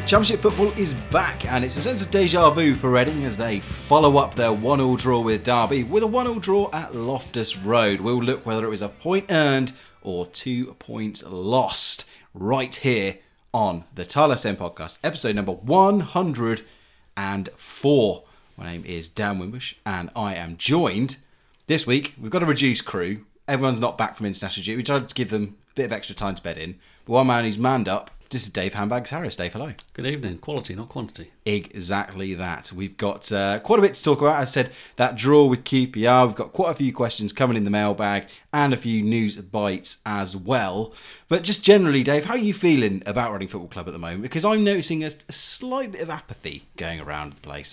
Championship football is back, and it's a sense of deja vu for Reading as they follow up their 1-1 draw with Derby with a 1-1 draw at Loftus Road. We'll look whether it was a point earned or 2 points lost right here on the Tylehurst End podcast, episode number 104. My name is Dan Wimbush, and I am joined this week. We've got a reduced crew. Everyone's not back from international duty. We tried to give them a bit of extra time to bed in. But one man who's manned up, this is Dave Handbags-Harris. Dave, hello. Good evening. Quality, not quantity. Exactly that. We've got quite a bit to talk about. As I said, that draw with QPR. We've got quite a few questions coming in the mailbag and a few news bites as well. But just generally, Dave, how are you feeling about Reading Football Club at the moment? Because I'm noticing a slight bit of apathy going around the place.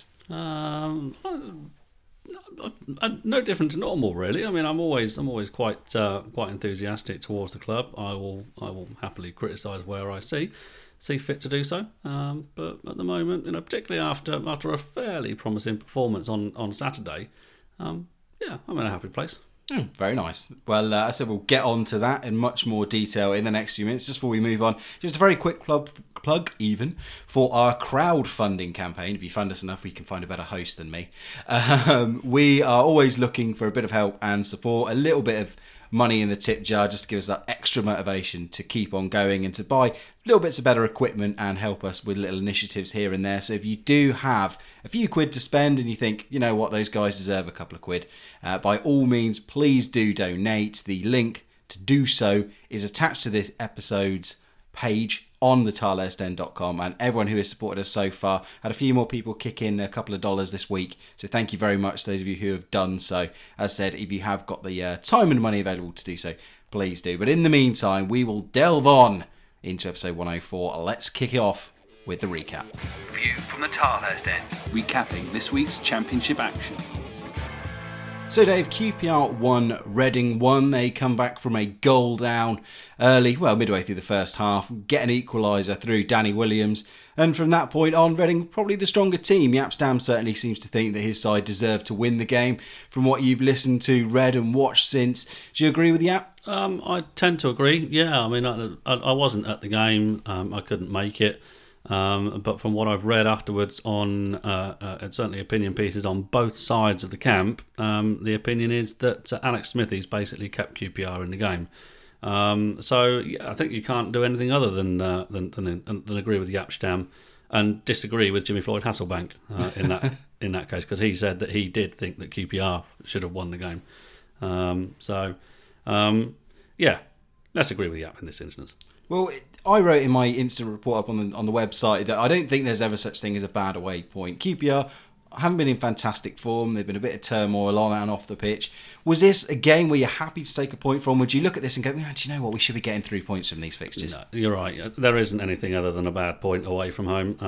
No different to normal, really. I mean, I'm always quite enthusiastic towards the club. I will happily criticise where I see fit to do so. But at the moment, particularly after a fairly promising performance on Saturday, I'm in a happy place. Very nice. Well, I said we'll get on to that in much more detail in the next few minutes. Just before we move on, just a very quick plug even for our crowdfunding campaign. If you fund us enough, we can find a better host than me. We are always looking for a bit of help and support, a little bit of money in the tip jar just to give us that extra motivation to keep on going and to buy little bits of better equipment and help us with little initiatives here and there. So if you do have a few quid to spend and you think, you know what, those guys deserve a couple of quid, by all means, please do donate. The link to do so is attached to this episode's page on the tylehurstend.com, and everyone who has supported us so far. Had a few more people kick in a couple of dollars this week, so thank you very much to those of you who have done so. As I said, if you have got the time and money available to do so, please do. But in the meantime, we will delve on into episode 104. Let's kick it off with the recap. View from the Tylehurst End, recapping this week's championship action. So Dave, QPR 1, Reading 1. They come back from a goal down early, midway through the first half, get an equaliser through Danny Williams, and from that point on, Reading probably the stronger team. Jaap Stam certainly seems to think that his side deserved to win the game. From what you've listened to, read and watched since, do you agree with Jaap? I tend to agree, yeah. I mean, I wasn't at the game, I couldn't make it. But from what I've read afterwards on certainly opinion pieces on both sides of the camp, the opinion is that Alex Smithies basically kept QPR in the game. So yeah, I think you can't do anything other than agree with Jaap Stam and disagree with Jimmy Floyd Hasselbank in that case, because he said that he did think that QPR should have won the game. Let's agree with Jaap in this instance. Well, I wrote in my instant report up on the website that I don't think there's ever such thing as a bad away point. QPR haven't been in fantastic form. They've been a bit of turmoil on and off the pitch. Was this a game where you're happy to take a point from? Would you look at this and go, do you know what, we should be getting 3 points from these fixtures? No, you're right. There isn't anything other than a bad point away from home.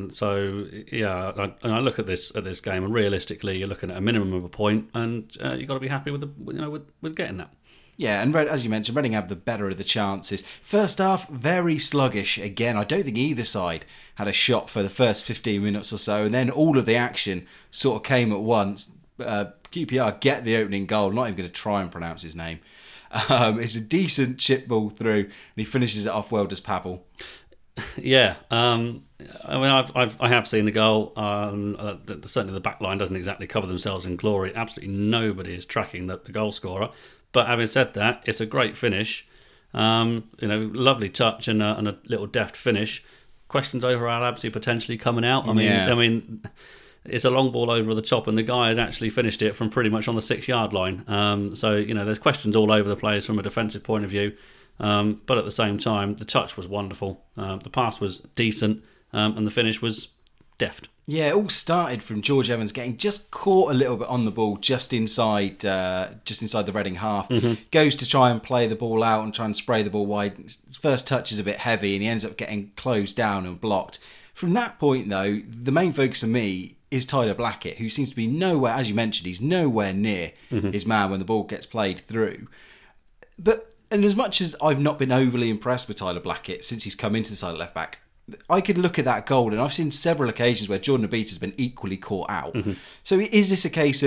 I look at this game, and realistically, you're looking at a minimum of a point, and you've got to be happy with getting that. Yeah, and as you mentioned, Reading have the better of the chances. First half, very sluggish. Again, I don't think either side had a shot for the first 15 minutes or so, and then all of the action sort of came at once. QPR get the opening goal. I'm not even going to try and pronounce his name. It's a decent chip ball through, and he finishes it off well, does Pavel. Yeah, I mean, I have seen the goal. Certainly the back line doesn't exactly cover themselves in glory. Absolutely nobody is tracking the goal scorer. But having said that, it's a great finish. Lovely touch and a little deft finish. Questions over Al Absi potentially coming out. I mean, it's a long ball over the top, and the guy has actually finished it from pretty much on the 6-yard line. There's questions all over the place from a defensive point of view. But at the same time, the touch was wonderful. The pass was decent, and the finish was deft. Yeah, it all started from George Evans getting just caught a little bit on the ball just inside the Reading half. Mm-hmm. Goes to try and play the ball out and try and spray the ball wide. His first touch is a bit heavy and he ends up getting closed down and blocked. From that point, though, the main focus for me is Tyler Blackett, who seems to be nowhere, as you mentioned, he's nowhere near his man when the ball gets played through. And as much as I've not been overly impressed with Tyler Blackett since he's come into the side of left back, I could look at that goal, and I've seen several occasions where Jordan Abita has been equally caught out. Mm-hmm. So is this a case of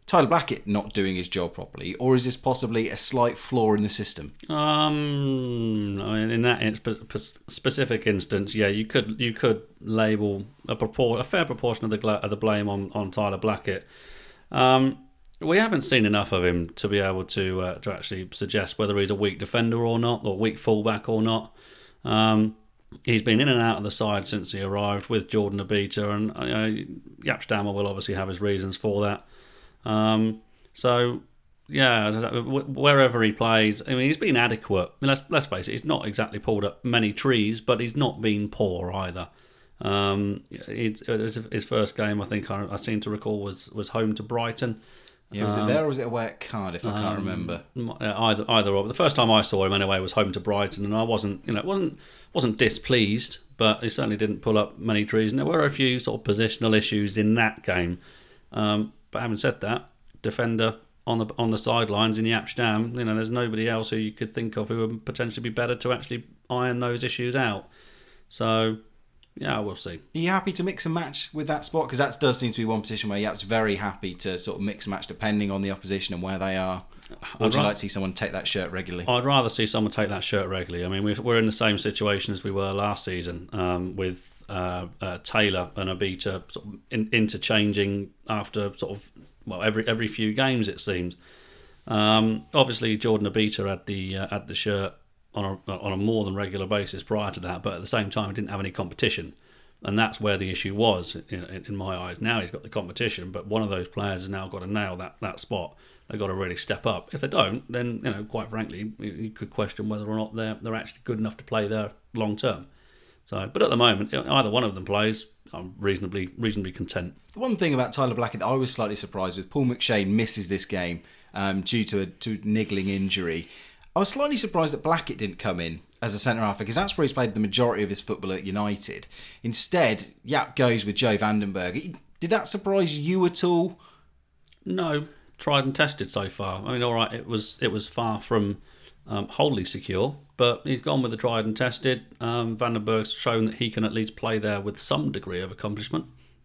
Tyler Blackett not doing his job properly, or is this possibly a slight flaw in the system? I mean, in that specific instance, yeah, you could label a fair proportion of the blame on Tyler Blackett. We haven't seen enough of him to be able to actually suggest whether he's a weak defender or not, or weak fullback or not. He's been in and out of the side since he arrived with Jordan Abita, and Jaap Stammer will obviously have his reasons for that. So, yeah, wherever he plays, I mean, he's been adequate. I mean, let's face it, he's not exactly pulled up many trees, but he's not been poor either. His first game, I think I seem to recall, was home to Brighton. Yeah, was it there or was it away at Cardiff? I can't remember. Either or. But the first time I saw him anyway was home to Brighton, and I wasn't displeased, but he certainly didn't pull up many trees. And there were a few sort of positional issues in that game. But having said that, defender on the sidelines in Jaap Stam, there's nobody else who you could think of who would potentially be better to actually iron those issues out. So, yeah, we'll see. Are you happy to mix and match with that spot? Because that does seem to be one position where Jaap's very happy to sort of mix and match depending on the opposition and where they are. Or would you like to see someone take that shirt regularly? I'd rather see someone take that shirt regularly. I mean, we're in the same situation as we were last season with Taylor and Abita sort of interchanging after sort of every few games, it seems. Obviously, Jordan Abita had the shirt on a more than regular basis prior to that, but at the same time, he didn't have any competition, and that's where the issue was in my eyes. Now he's got the competition, but one of those players has now got to nail that spot. They've got to really step up. If they don't, then quite frankly, you could question whether or not they're actually good enough to play there long term. So, but at the moment, either one of them plays, I'm reasonably content. The one thing about Tyler Blackett that I was slightly surprised with, Paul McShane misses this game due to a niggling injury. I was slightly surprised that Blackett didn't come in as a centre-half, because that's where he's played the majority of his football at United. Instead, Jaap goes with Joe Vandenberg. Did that surprise you at all? No, tried and tested so far. I mean, all right, it was far from wholly secure, but he's gone with the tried and tested. Vandenberg's shown that he can at least play there with some degree of accomplishment.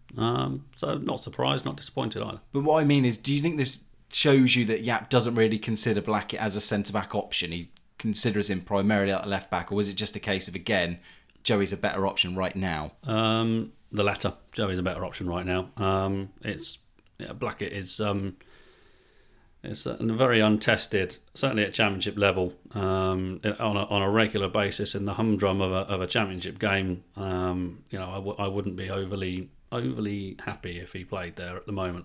So not surprised, not disappointed either. But what I mean is, do you think this shows you that Jaap doesn't really consider Blackett as a centre-back option? He considers him primarily at left-back, or is it just a case of, again, Joey's a better option right now? The latter. Joey's a better option right now. Blackett is... It's very untested, certainly at championship level, on a regular basis in the humdrum of a championship game. I wouldn't be overly happy if he played there at the moment.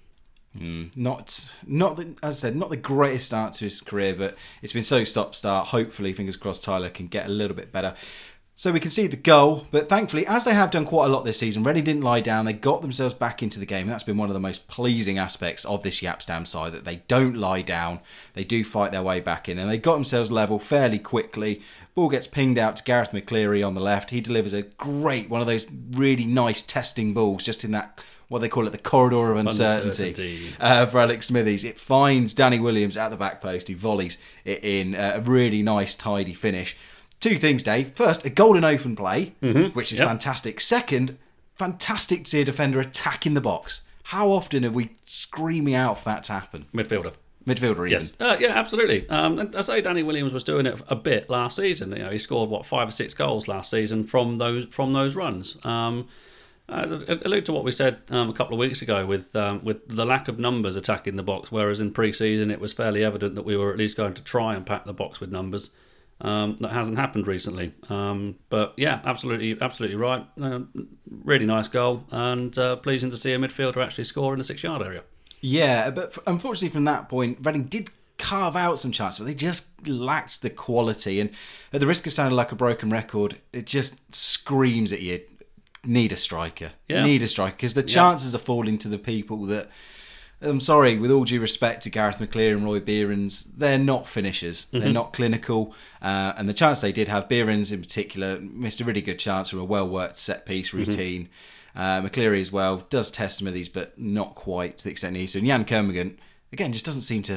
Not as I said, not the greatest start to his career, but it's been so stop-start. Hopefully, fingers crossed, Tyler can get a little bit better. So we can see the goal, but thankfully, as they have done quite a lot this season, Reading didn't lie down. They got themselves back into the game, and that's been one of the most pleasing aspects of this Jaap Stam side, that they don't lie down. They do fight their way back in, and they got themselves level fairly quickly. Ball gets pinged out to Gareth McCleary on the left. He delivers a great, one of those really nice testing balls, just in that, what they call it, the corridor of uncertainty. For Alex Smithies. It finds Danny Williams at the back post. He volleys it in, a really nice, tidy finish. Two things, Dave. First, a golden open play, which is fantastic. Second, fantastic to see a defender attacking the box. How often are we screaming out for that to happen? Midfielder even. Yes. Yeah, absolutely. I say Danny Williams was doing it a bit last season. He scored 5 or 6 goals last season from those runs. I allude to what we said a couple of weeks ago with the lack of numbers attacking the box, whereas in pre-season it was fairly evident that we were at least going to try and pack the box with numbers. That hasn't happened recently. But yeah, absolutely right. Really nice goal, and pleasing to see a midfielder actually score in the 6-yard area. Yeah, but unfortunately from that point, Reading did carve out some chances, but they just lacked the quality. And at the risk of sounding like a broken record, it just screams at you, need a striker. Yeah. Need a striker, because the chances are falling to the people that... I'm sorry, with all due respect to Gareth McCleary and Roy Behrens, they're not finishers. They're not clinical. And the chance they did have, Behrens in particular, missed a really good chance from a well-worked set-piece routine. McCleary as well does test Smithies, but not quite to the extent he needs to. And Jan Kermorgant, again, just doesn't seem to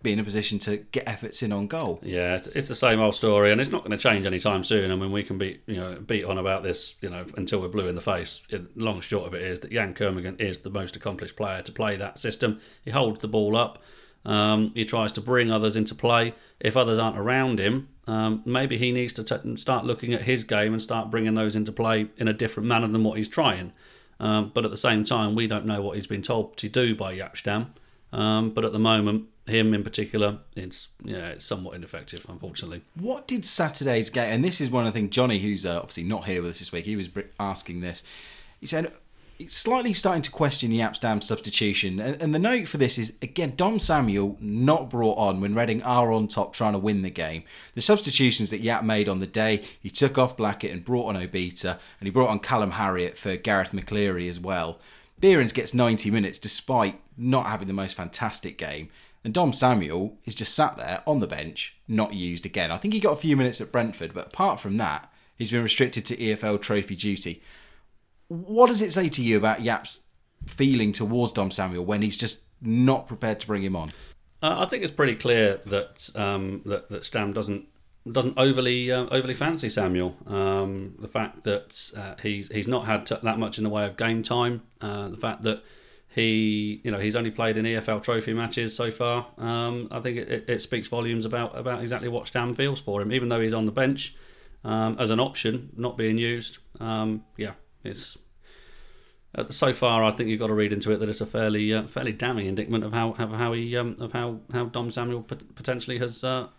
be in a position to get efforts in on goal. Yeah, it's the same old story, and it's not going to change anytime soon. I mean, we can beat on about this, until we're blue in the face. Long and short of it is that Jan Kermigan is the most accomplished player to play that system. He holds the ball up. He tries to bring others into play. If others aren't around him, maybe he needs to start looking at his game and start bringing those into play in a different manner than what he's trying. But at the same time, we don't know what he's been told to do by Jaap Stam. But at the moment, him in particular, it's somewhat ineffective, unfortunately. What did Saturday's game, and this is one of the things, Johnny, who's obviously not here with us this week, he was asking this. He said, it's slightly starting to question Jaap Stam's substitution. And the note for this is, again, Dom Samuel not brought on when Reading are on top trying to win the game. The substitutions that Jaap made on the day, he took off Blackett and brought on Obita, and he brought on Callum Harriott for Gareth McCleary as well. Behrens gets 90 minutes despite not having the most fantastic game. And Dom Samuel is just sat there on the bench, not used again. I think he got a few minutes at Brentford, but apart from that, he's been restricted to EFL trophy duty. What does it say to you about Jaap's feeling towards Dom Samuel when he's just not prepared to bring him on? I think it's pretty clear that that Stam doesn't overly fancy Samuel. The fact that he's not had that much in the way of game time. The fact that he's only played in EFL trophy matches so far. I think it speaks volumes about exactly what Stam feels for him, even though he's on the bench as an option, not being used. It's so far. I think you've got to read into it that it's a fairly damning indictment of how Dom Samuel potentially has.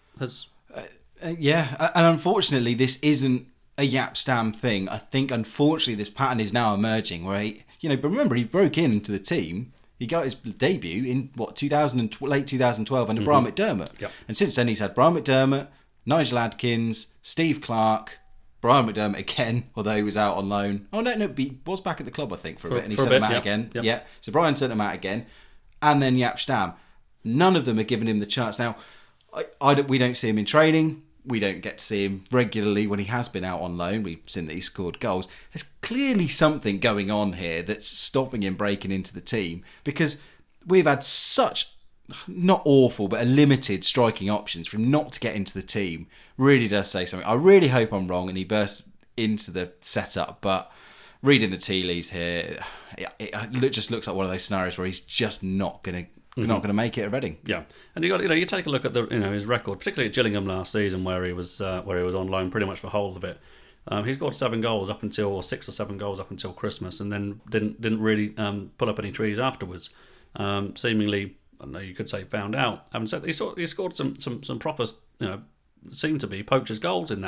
And unfortunately, this isn't a Jaap Stam thing. I think, unfortunately, this pattern is now emerging where but remember, he broke into the team. He got his debut in late 2012 under Brian McDermott. Yep. And since then, he's had Brian McDermott, Nigel Adkins, Steve Clarke, Brian McDermott again, although he was out on loan. Oh, no, he was back at the club, I think, for a bit, and he sent him out again. Yep. Yeah, so Brian sent him out again, and then Jaap Stam. None of them are giving him the chance. Now, we don't see him in training. We don't get to see him regularly when he has been out on loan. We've seen that he scored goals. There's clearly something going on here that's stopping him breaking into the team, because we've had such, not awful, but a limited striking options for him not to get into the team. Really does say something. I really hope I'm wrong and he bursts into the setup, but reading the tea leaves here, it just looks like one of those scenarios where he's just not going to make it at Reading. Yeah, and you take a look at his record, particularly at Gillingham last season, where he was on loan pretty much for the whole of it. He scored 6 or 7 goals up until Christmas, and then didn't really pull up any trees afterwards. Seemingly, I don't know, you could say found out. Having said, he scored some proper, seemed to be poachers' goals in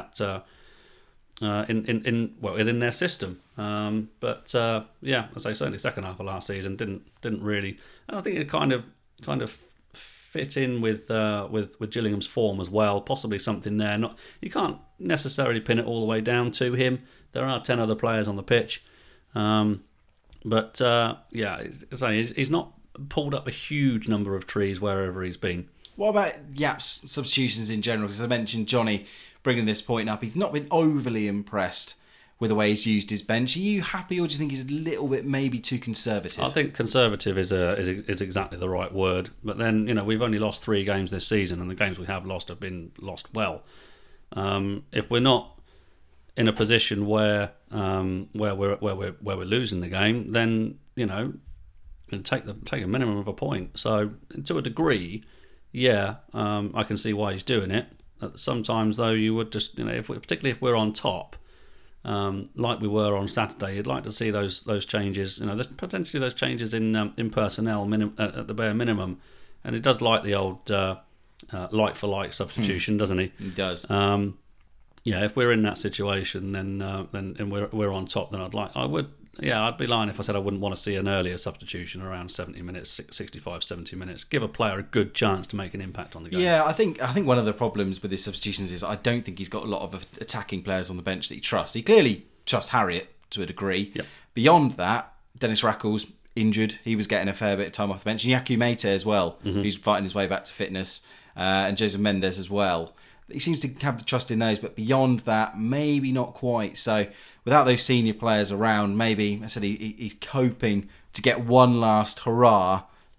their system. But as I say, certainly second half of last season didn't really, and I think it kind of fit in with Gillingham's form as well. Possibly something there. You can't necessarily pin it all the way down to him. There are 10 other players on the pitch, but he's not pulled up a huge number of trees wherever he's been. What about Jaap's substitutions in general? Because I mentioned Johnny bringing this point up. He's not been overly impressed with the way he's used his bench. Are you happy, or do you think he's a little bit maybe too conservative? I think conservative is exactly the right word. But then we've only lost 3 games this season, and the games we have lost have been lost well. If we're not in a position where we're losing the game, then take a minimum of a point. So to a degree, I can see why he's doing it. Sometimes, though, you would just, particularly if we're on top, like we were on Saturday, you'd like to see those changes. There's potentially those changes in personnel at the bare minimum, and it does like the old like for like substitution, doesn't he? He does. If we're in that situation, then we're on top. Then I'd be lying if I said I wouldn't want to see an earlier substitution around 70 minutes, 65, 70 minutes. Give a player a good chance to make an impact on the game. Yeah, I think one of the problems with his substitutions is I don't think he's got a lot of attacking players on the bench that he trusts. He clearly trusts Harriott to a degree. Yep. Beyond that, Dennis Rackles injured. He was getting a fair bit of time off the bench. And Yaku Mete as well, who's fighting his way back to fitness. And Joseph Mendes as well. He seems to have the trust in those, but beyond that, maybe not quite. So without those senior players around, maybe, I said, he's hoping to get one last hurrah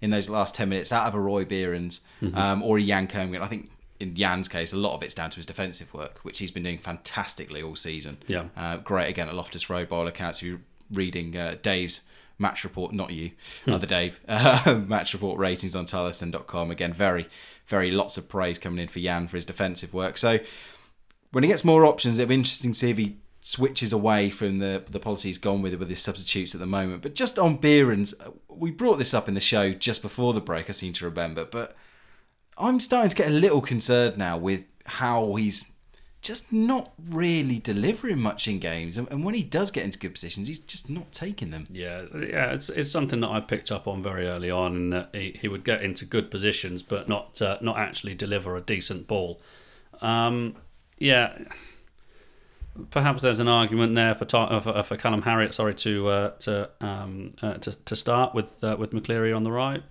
in those last 10 minutes out of a Roy Behrens or a Jan Kermgren. I think in Jan's case, a lot of it's down to his defensive work, which he's been doing fantastically all season. Yeah. Great again at Loftus Road by all accounts. If you're reading Dave's match report, not you, other Dave, match report ratings on Tarleton.com. Again, very, very lots of praise coming in for Jan for his defensive work. So when he gets more options, it'll be interesting to see if he switches away from the policy he's gone with his substitutes at the moment. But just on Behrens, we brought this up in the show just before the break, I seem to remember, but I'm starting to get a little concerned now with how he's just not really delivering much in games, and when he does get into good positions, he's just not taking them. Yeah, it's something that I picked up on very early on, and that he would get into good positions, but not actually deliver a decent ball. Perhaps there's an argument there for Callum Harriott, to start with McCleary on the right,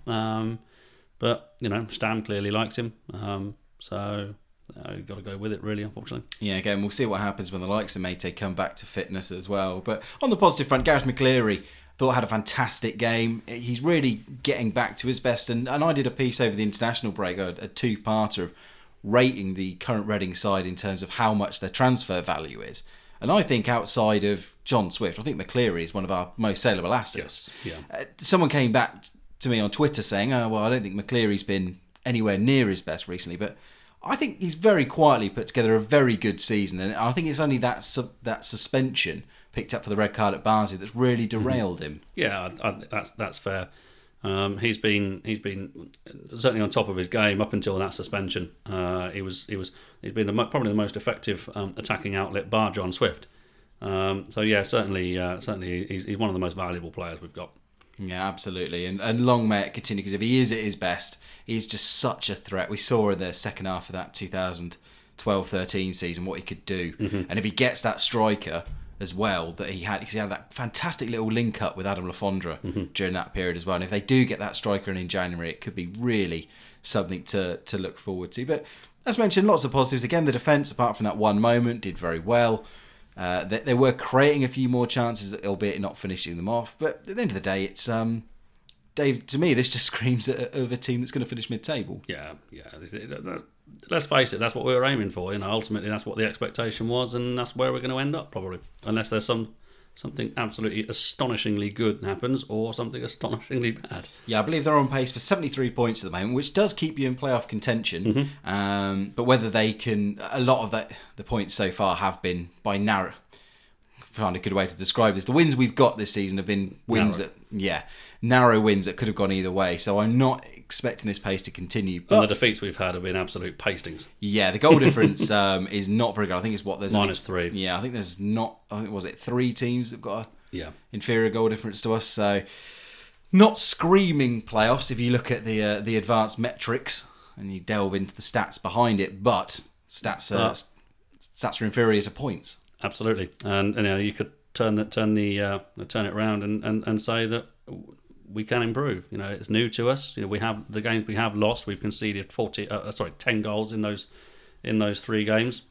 but Stam clearly likes him, so you've got to go with it, really, unfortunately. Yeah, again, we'll see what happens when the likes of Mate come back to fitness as well. But on the positive front, Gareth McCleary thought had a fantastic game. He's really getting back to his best, and I did a piece over the international break, a two-parter of rating the current Reading side in terms of how much their transfer value is. And I think outside of John Swift, I think McCleary is one of our most saleable assets. Yes. Yeah. Someone came back to me on Twitter saying, I don't think McCleary's been anywhere near his best recently, but I think he's very quietly put together a very good season, and I think it's only that suspension picked up for the red card at Barnsley that's really derailed him. Yeah, that's fair. He's been certainly on top of his game up until that suspension. He's been probably the most effective attacking outlet bar John Swift. So yeah, certainly he's one of the most valuable players we've got. Yeah, absolutely, and long may it continue, because if he is at his best, he's just such a threat. We saw in the second half of that 2012-13 season what he could do, and if he gets that striker as well that he had, because he had that fantastic little link up with Adam Lafondra during that period as well. And if they do get that striker in January, it could be really something to look forward to. But as mentioned, lots of positives. Again, the defence, apart from that one moment, did very well. They were creating a few more chances, albeit not finishing them off. But at the end of the day, it's Dave. To me, this just screams of a team that's going to finish mid-table. Yeah. Let's face it, that's what we were aiming for. Ultimately, that's what the expectation was, and that's where we're going to end up probably, unless there's something absolutely astonishingly good happens or something astonishingly bad. Yeah, I believe they're on pace for 73 points at the moment, which does keep you in playoff contention. But whether they can, a lot of the points so far have been by narrow. Find a good way to describe this. The wins we've got this season have been wins narrow wins that could have gone either way. So I'm not expecting this pace to continue. But and the defeats we've had have been absolute pastings. Yeah, the goal difference is not very good. I think it's there's -3. Yeah, I think there's not. I think was it 3 teams that've got a inferior goal difference to us. So not screaming playoffs if you look at the advanced metrics and you delve into the stats behind it. But stats are inferior to points. Absolutely, and you could turn it around and say that we can improve. It's new to us. We have the games we have lost. We've conceded 10 goals in those 3 games.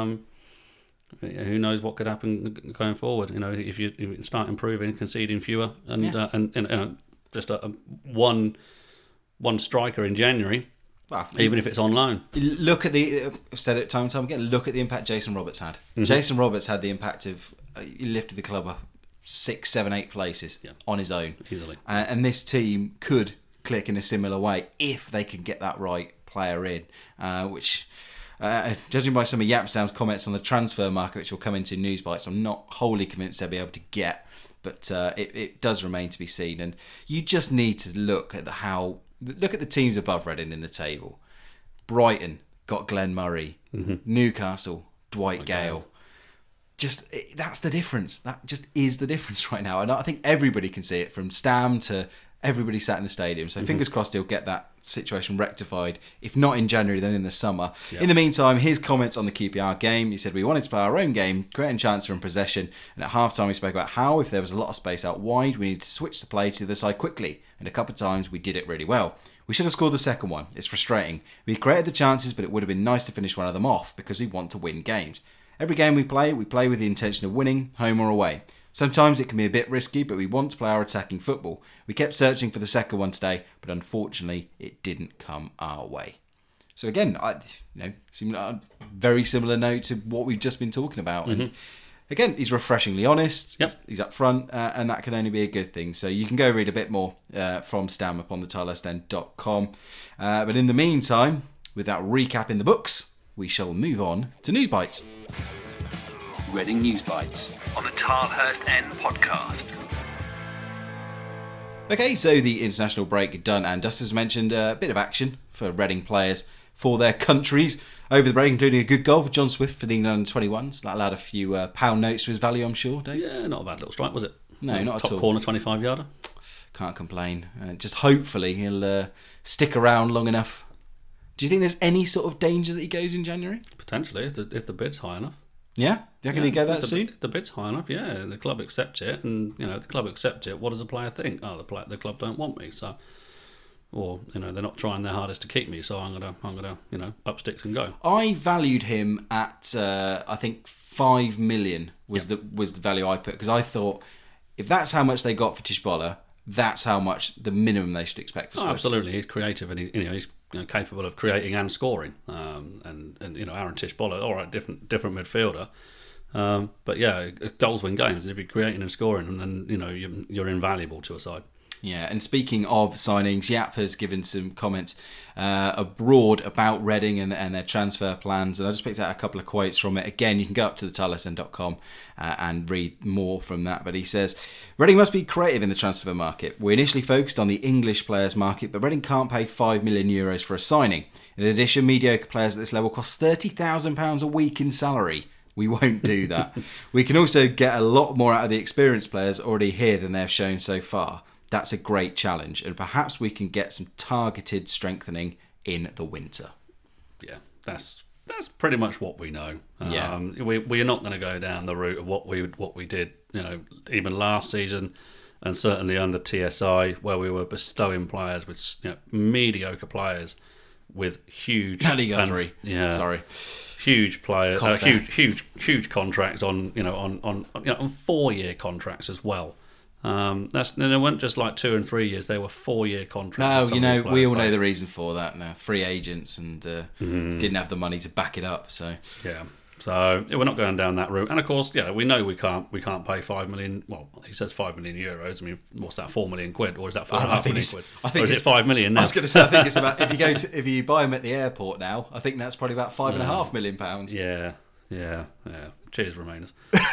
Who knows what could happen going forward? If you start improving, conceding fewer, and just one striker in January. Well, even if it's on loan. Look at I've said it time and time again, look at the impact Jason Roberts had. Jason Roberts had the impact of, he lifted the club up 6, 7, 8 places on his own. Easily. And this team could click in a similar way if they can get that right player in, which, judging by some of Yapstam's comments on the transfer market, which will come into news bites, I'm not wholly convinced they'll be able to get, but it does remain to be seen. And you just need to look at the teams above Reading in the table. Brighton got Glenn Murray. Newcastle, Dwight Gale. That's the difference. That just is the difference right now. And I think everybody can see it, from Stam to everybody sat in the stadium. So fingers crossed he'll get that situation rectified. If not in January, then in the summer. Yep. In the meantime, his comments on the QPR game. He said, we wanted to play our own game, creating chances from possession. And at half-time, we spoke about how, if there was a lot of space out wide, we needed to switch the play to the other side quickly. And a couple of times, we did it really well. We should have scored the second one. It's frustrating. We created the chances, but it would have been nice to finish one of them off because we want to win games. Every game we play with the intention of winning, home or away. Sometimes it can be a bit risky, but we want to play our attacking football. We kept searching for the second one today, but unfortunately it didn't come our way. So again, seemed like a very similar note to what we've just been talking about. And again, he's refreshingly honest. Yep. He's upfront, and that can only be a good thing. So you can go read a bit more from Stam upon the tilehurstend.com. But in the meantime, with that recap in the books, we shall move on to News Bites. Reading News Bites on the Tilehurst End podcast. Okay, so the international break done and dusted. As mentioned, a bit of action for Reading players for their countries over the break, including a good goal for John Swift for the England under-21s. That allowed a few pound notes to his value, I'm sure, Dave. Yeah, not a bad little strike, was it? No, not at all. Top corner, 25-yarder. Can't complain. Just hopefully he'll stick around long enough. Do you think there's any sort of danger that he goes in January? Potentially, if the bid's high enough. Yeah? Do you reckon he'd go that soon? If the bid's high enough, yeah. The club accept it, and if the club accept it, what does the player think? Oh, the club don't want me, so, or they're not trying their hardest to keep me, so I'm gonna up sticks and go. I valued him at I think 5 million was the value I put, because I thought if that's how much they got for Tishbola, that's how much the minimum they should expect for Swift. Absolutely, he's creative and he's capable of creating and scoring. And Aaron Tishbola, all right, different midfielder. But yeah, goals win games. If you're creating and scoring, then you're invaluable to a side. Yeah, and speaking of signings, Yap has given some comments abroad about Reading and their transfer plans, and I just picked out a couple of quotes from it. Again, you can go up to the tilehurstend.com and read more from that. But he says, Reading must be creative in the transfer market. We initially focused on the English players market, but Reading can't pay €5 million for a signing. In addition, mediocre players at this level cost £30,000 a week in salary. We won't do that. We can also get a lot more out of the experienced players already here than they've shown so far. That's a great challenge, and perhaps we can get some targeted strengthening in the winter. Yeah, that's pretty much what we know. We are not going to go down the route of what we did, even last season, and certainly under TSI, where we were bestowing players with mediocre players with huge. Only got three. Yeah, sorry. Huge players, huge contracts on 4-year contracts as well. They weren't just like 2 and 3 years; they were 4-year contracts. No, we all know the reason for that. Now, free agents and didn't have the money to back it up. So yeah, so we're not going down that route. And of course, we know we can't pay 5 million. Well, he says €5 million. I mean, what's that? 4 million quid, or is that 4.5 million quid? I think or is it 5 million now? I was going to say, I think it's about if you buy them at the airport now. I think that's probably about £5.5 million. Yeah. Cheers, Remainers.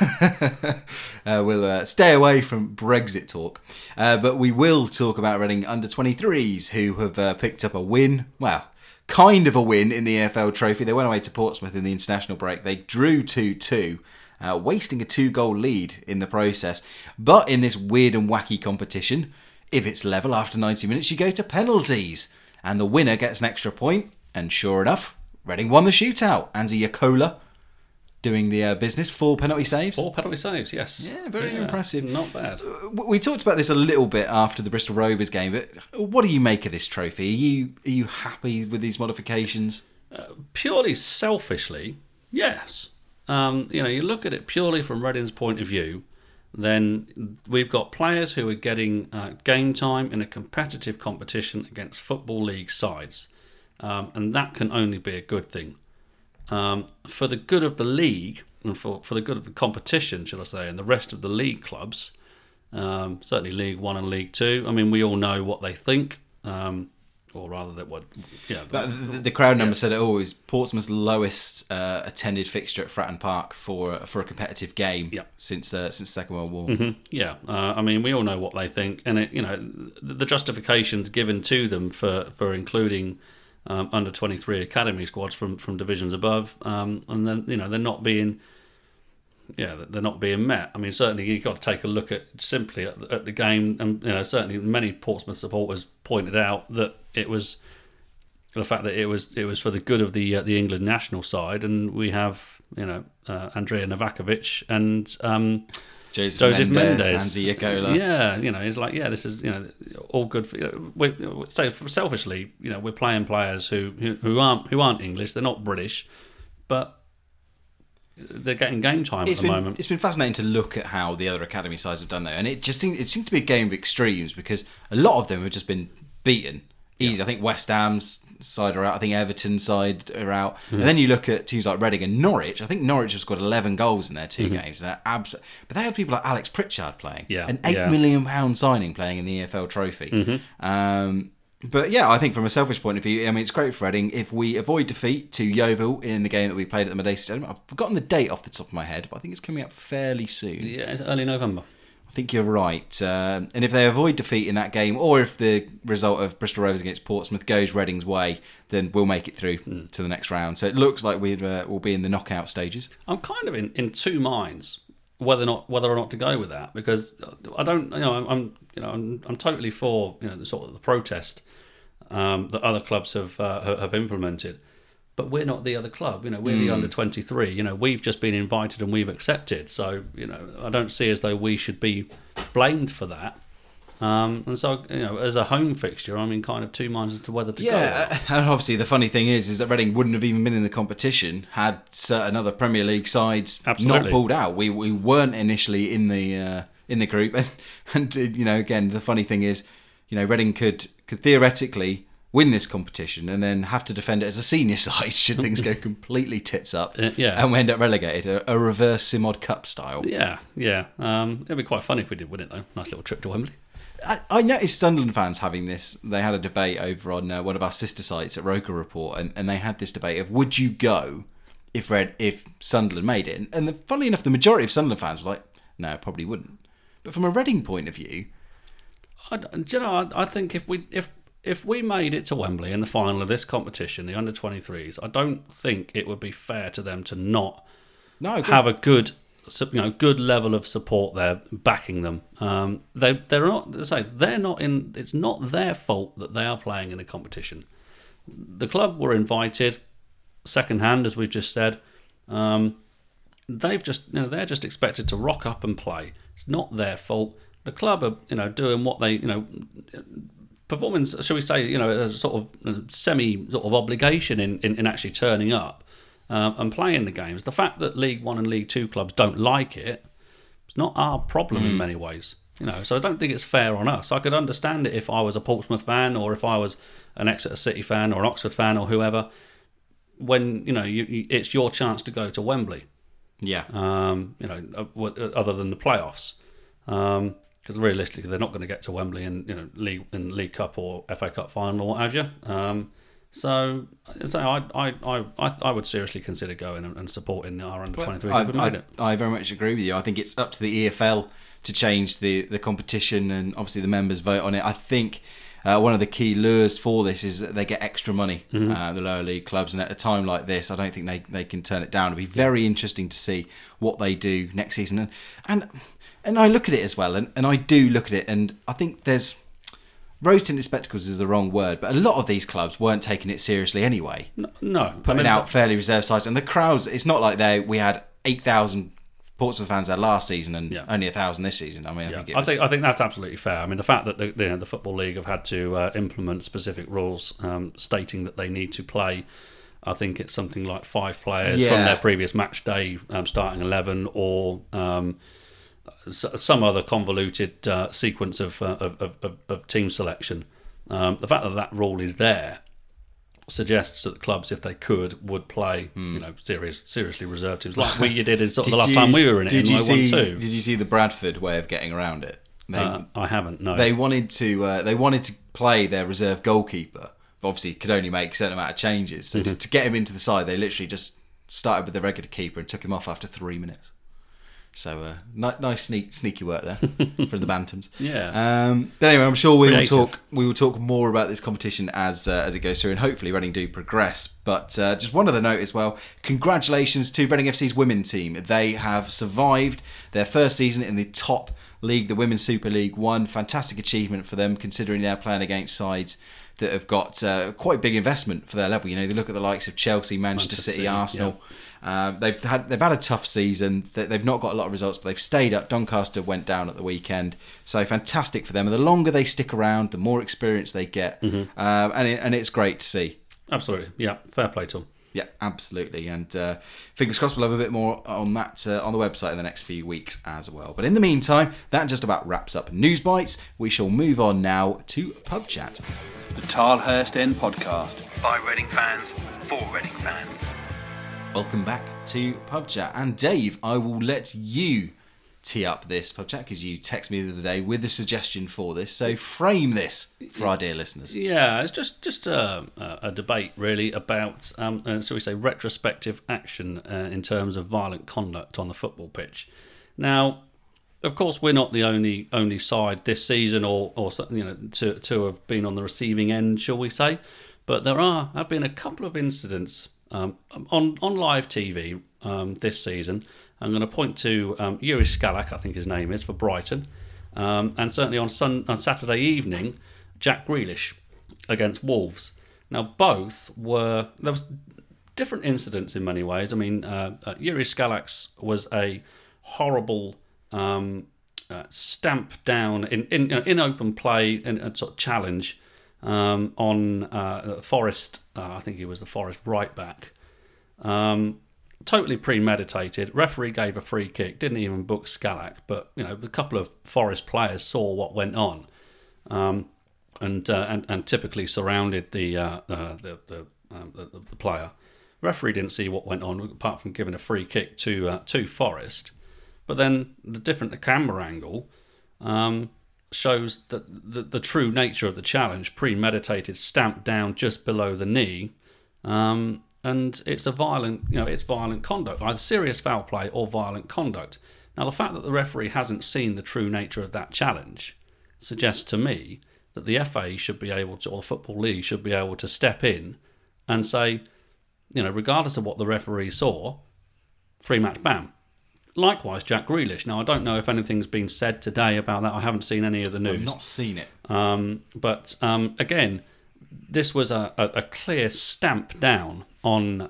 We'll stay away from Brexit talk, but we will talk about Reading under-23s who have picked up a win. Well, kind of a win in the EFL Trophy. They went away to Portsmouth in the international break. They drew 2-2, wasting a 2-goal lead in the process. But in this weird and wacky competition, if it's level after 90 minutes, you go to penalties, and the winner gets an extra point. And sure enough, Reading won the shootout. Andy Yakola doing the business. 4 penalty saves. 4 penalty saves, yes. Yeah, very impressive. Not bad. We talked about this a little bit after the Bristol Rovers game, but what do you make of this trophy? Are you happy with these modifications? Purely selfishly, yes. You look at it purely from Reading's point of view, then we've got players who are getting game time in a competitive competition against Football League sides. And that can only be a good thing. For the good of the league, and for the good of the competition, shall I say, and the rest of the league clubs, certainly League 1 and League 2, I mean, we all know what they think, or rather that what... Yeah, the crowd number said it always, Portsmouth's lowest attended fixture at Fratton Park for a competitive game since the Second World War. Mm-hmm. Yeah, I mean, we all know what they think, and the justifications given to them for including... under 23 academy squads from divisions above, and then they're not being met. I mean, certainly you've got to take a look at the game, and certainly many Portsmouth supporters pointed out that it was the fact that it was for the good of the England national side, and we have Andrea Novakovic and Joseph Mendes, Andy Yakola. Yeah, it's like, this is all good for so selfishly, we're playing players who aren't English, they're not British, but they're getting game time at the moment. It's been fascinating to look at how the other academy sides have done though, and it seems to be a game of extremes because a lot of them have just been beaten easy. I think West Ham's side are out. I think Everton's side are out. And then you look at teams like Reading and Norwich. I think Norwich have scored 11 goals in their 2 games. And but they have people like Alex Pritchard playing. An £8 million signing playing in the EFL Trophy. But yeah, I think from a selfish point of view, I mean, it's great for Reading. If we avoid defeat to Yeovil in the game that we played at the Medeski Stadium, I've forgotten the date off the top of my head, but I think it's coming up fairly soon. Yeah, it's early November. I think you're right. And if they avoid defeat in that game, or if the result of Bristol Rovers against Portsmouth goes Reading's way, then we'll make it through to the next round. So it looks like we'll be in the knockout stages. I'm kind of in two minds whether or not to go with that, because I don't, I'm totally for the sort of the protest that other clubs have implemented. But we're not the other club, we're the under 23. We've just been invited and we've accepted. So, I don't see as though we should be blamed for that. And so, as a home fixture, I'm in kind of two minds as to whether to go. Yeah, and obviously the funny thing is that Reading wouldn't have even been in the competition had certain other Premier League sides not pulled out. We weren't initially in the group, and again, the funny thing is, Reading could theoretically win this competition and then have to defend it as a senior side should things go completely tits up and we end up relegated, a reverse Simod Cup style. Yeah. It'd be quite funny if we did win it though. Nice little trip to Wembley. I noticed Sunderland fans having this. They had a debate over on one of our sister sites at Roker Report, and they had this debate of would you go if Sunderland made it? And funnily enough, the majority of Sunderland fans were like, no, probably wouldn't. But from a Reading point of view, I think if we made it to Wembley in the final of this competition, the under-23s, I don't think it would be fair to them to not have a good level of support there backing them. They're not. They're not in. It's not their fault that they are playing in a competition. The club were invited second hand, as we've just said. They're just expected to rock up and play. It's not their fault. The club are doing what they performing, shall we say, a sort of semi sort of obligation in actually turning up and playing the games. The fact that League One and League Two clubs don't like it's not our problem in many ways. So I don't think it's fair on us. I could understand it if I was a Portsmouth fan or if I was an Exeter City fan or an Oxford fan or whoever. When it's your chance to go to Wembley. Yeah. Other than the playoffs. Because realistically, they're not going to get to Wembley in League Cup or FA Cup final or what have you. So I would seriously consider going and supporting our under 23s if we made it. I very much agree with you. I think it's up to the EFL to change the competition, and obviously the members vote on it. I think one of the key lures for this is that they get extra money, the lower league clubs, and at a time like this, I don't think they can turn it down. It'll be very interesting to see what they do next season. And I look at it as well, and I do look at it, and I think there's rose-tinted spectacles is the wrong word, but a lot of these clubs weren't taking it seriously anyway. No. Putting out fairly reserved sides, and the crowds, it's not like we had 8,000 Portsmouth fans there last season and only 1,000 this season. I mean, I think that's absolutely fair. I mean, the fact that the Football League have had to implement specific rules stating that they need to play, I think it's something like 5 players from their previous match day starting 11 or some other convoluted sequence of team selection. The fact that rule is there suggests that the clubs, if they could, would play seriously reserved teams like we did in sort of the last time we were in it. Did you see the Bradford way of getting around it? I haven't. No, they wanted to play their reserve goalkeeper, but obviously could only make a certain amount of changes. So to get him into the side, they literally just started with the regular keeper and took him off after 3 minutes. So nice sneaky work there from the Bantams. Yeah. But anyway, I'm sure we will talk more about this competition as it goes through, and hopefully Reading do progress. But just one other note as well. Congratulations to Reading FC's women team. They have survived their first season in the top league, the Women's Super League 1. Fantastic achievement for them, considering they're playing against sides that have got quite big investment for their level. They look at the likes of Chelsea, Manchester City, Arsenal. Yeah. They've had a tough season. They've not got a lot of results, but they've stayed up. Doncaster went down at the weekend, so fantastic for them. And the longer they stick around, the more experience they get, and it's great to see. Absolutely, yeah, fair play to them. Yeah, absolutely. And fingers crossed we'll have a bit more on that on the website in the next few weeks as well. But in the meantime, that just about wraps up News Bites. We shall move on now to Pub Chat. The Tilehurst End Podcast. By Reading fans, for Reading fans. Welcome back to Pub Chat. And Dave, I will let you tee up this Pub Chat because you texted me the other day with a suggestion for this. So frame this for our dear listeners. Yeah, it's just a debate really about, shall we say, retrospective action in terms of violent conduct on the football pitch. Now, of course, we're not the only side this season, or to have been on the receiving end, shall we say? But there have been a couple of incidents on live TV this season. I'm going to point to Yuri Skalak, I think his name is, for Brighton, and certainly on Saturday evening, Jack Grealish against Wolves. Now, there was different incidents in many ways. I mean, Yuri Skalak's was a horrible stamp down in open play, in a sort of challenge on Forest. I think he was the Forest right back. Totally premeditated. Referee gave a free kick. Didn't even book Skalak, but a couple of Forest players saw what went on, and typically surrounded the player. Referee didn't see what went on apart from giving a free kick to Forest. But then the camera angle shows that the true nature of the challenge, premeditated, stamped down just below the knee. And it's it's violent conduct, either serious foul play or violent conduct. Now, the fact that the referee hasn't seen the true nature of that challenge suggests to me that the FA should be able to, or the Football League should be able to step in and say, regardless of what the referee saw, 3-match ban. Likewise, Jack Grealish. Now, I don't know if anything's been said today about that. I haven't seen any of the news. I've not seen it. But again, this was a clear stamp down on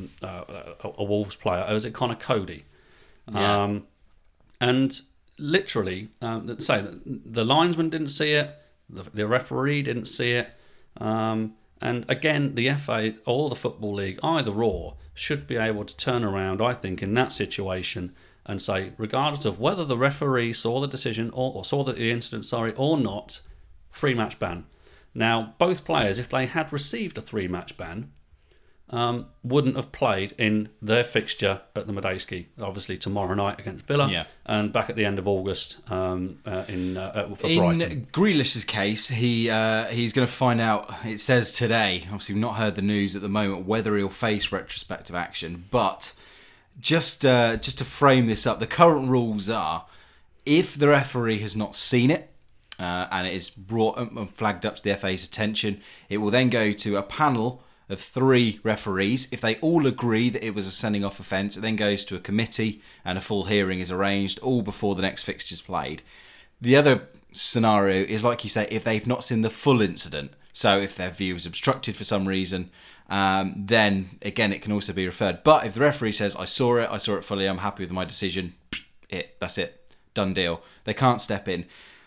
a Wolves player. Was it Connor Cody? Yeah. And literally, say that the linesman didn't see it, the referee didn't see it, and again, the FA or the Football League, either or, should be able to turn around, I think, in that situation and say, regardless of whether the referee saw the decision or saw the incident, or not, 3-match ban. Now, both players, if they had received a 3-match ban, wouldn't have played in their fixture at the Madejski, obviously tomorrow night against Villa, and back at the end of August for Brighton. In Grealish's case, he's going to find out. It says today. Obviously, we've not heard the news at the moment whether he'll face retrospective action. But just to frame this up, the current rules are: if the referee has not seen it, and it is brought and flagged up to the FA's attention, it will then go to a panel of 3 referees. If they all agree that it was a sending off offence, it then goes to a committee and a full hearing is arranged, all before the next fixture's played. The other scenario is, like you say, if they've not seen the full incident. So if their view is obstructed for some reason, then again it can also be referred. But if the referee says, I saw it fully, I'm happy with my decision, that's it, done deal. They can't step in.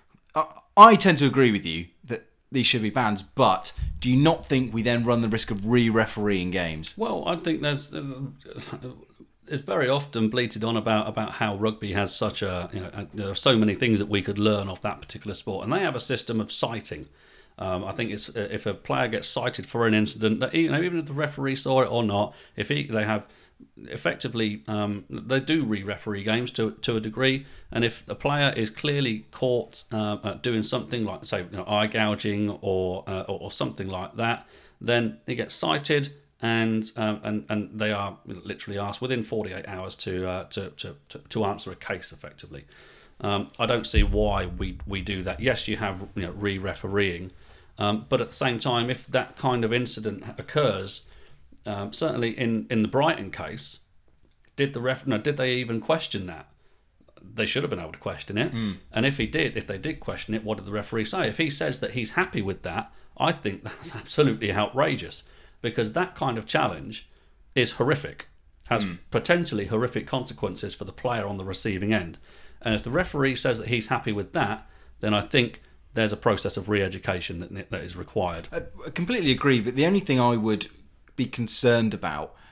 I tend to agree with you that these should be banned, but do you not think we then run the risk of re-refereeing games? Well, I think it's very often bleated on about how rugby has such there are so many things that we could learn off that particular sport, and they have a system of citing. I think it's if a player gets cited for an incident, that even if the referee saw it or not, they have effectively they do re-referee games to a degree, and if a player is clearly caught doing something like, say, eye gouging or something like that, then he gets cited and they are literally asked within 48 hours to answer a case effectively. I don't see why we do that. Yes, you have re-refereeing, but at the same time, if that kind of incident occurs, certainly in the Brighton case, did they even question that? They should have been able to question it. And if they did question it, what did the referee say? If he says that he's happy with that, I think that's absolutely outrageous, because that kind of challenge is horrific, has potentially horrific consequences for the player on the receiving end. And if the referee says that he's happy with that, then I think there's a process of re-education that is required. I completely agree, but the only thing I would be concerned about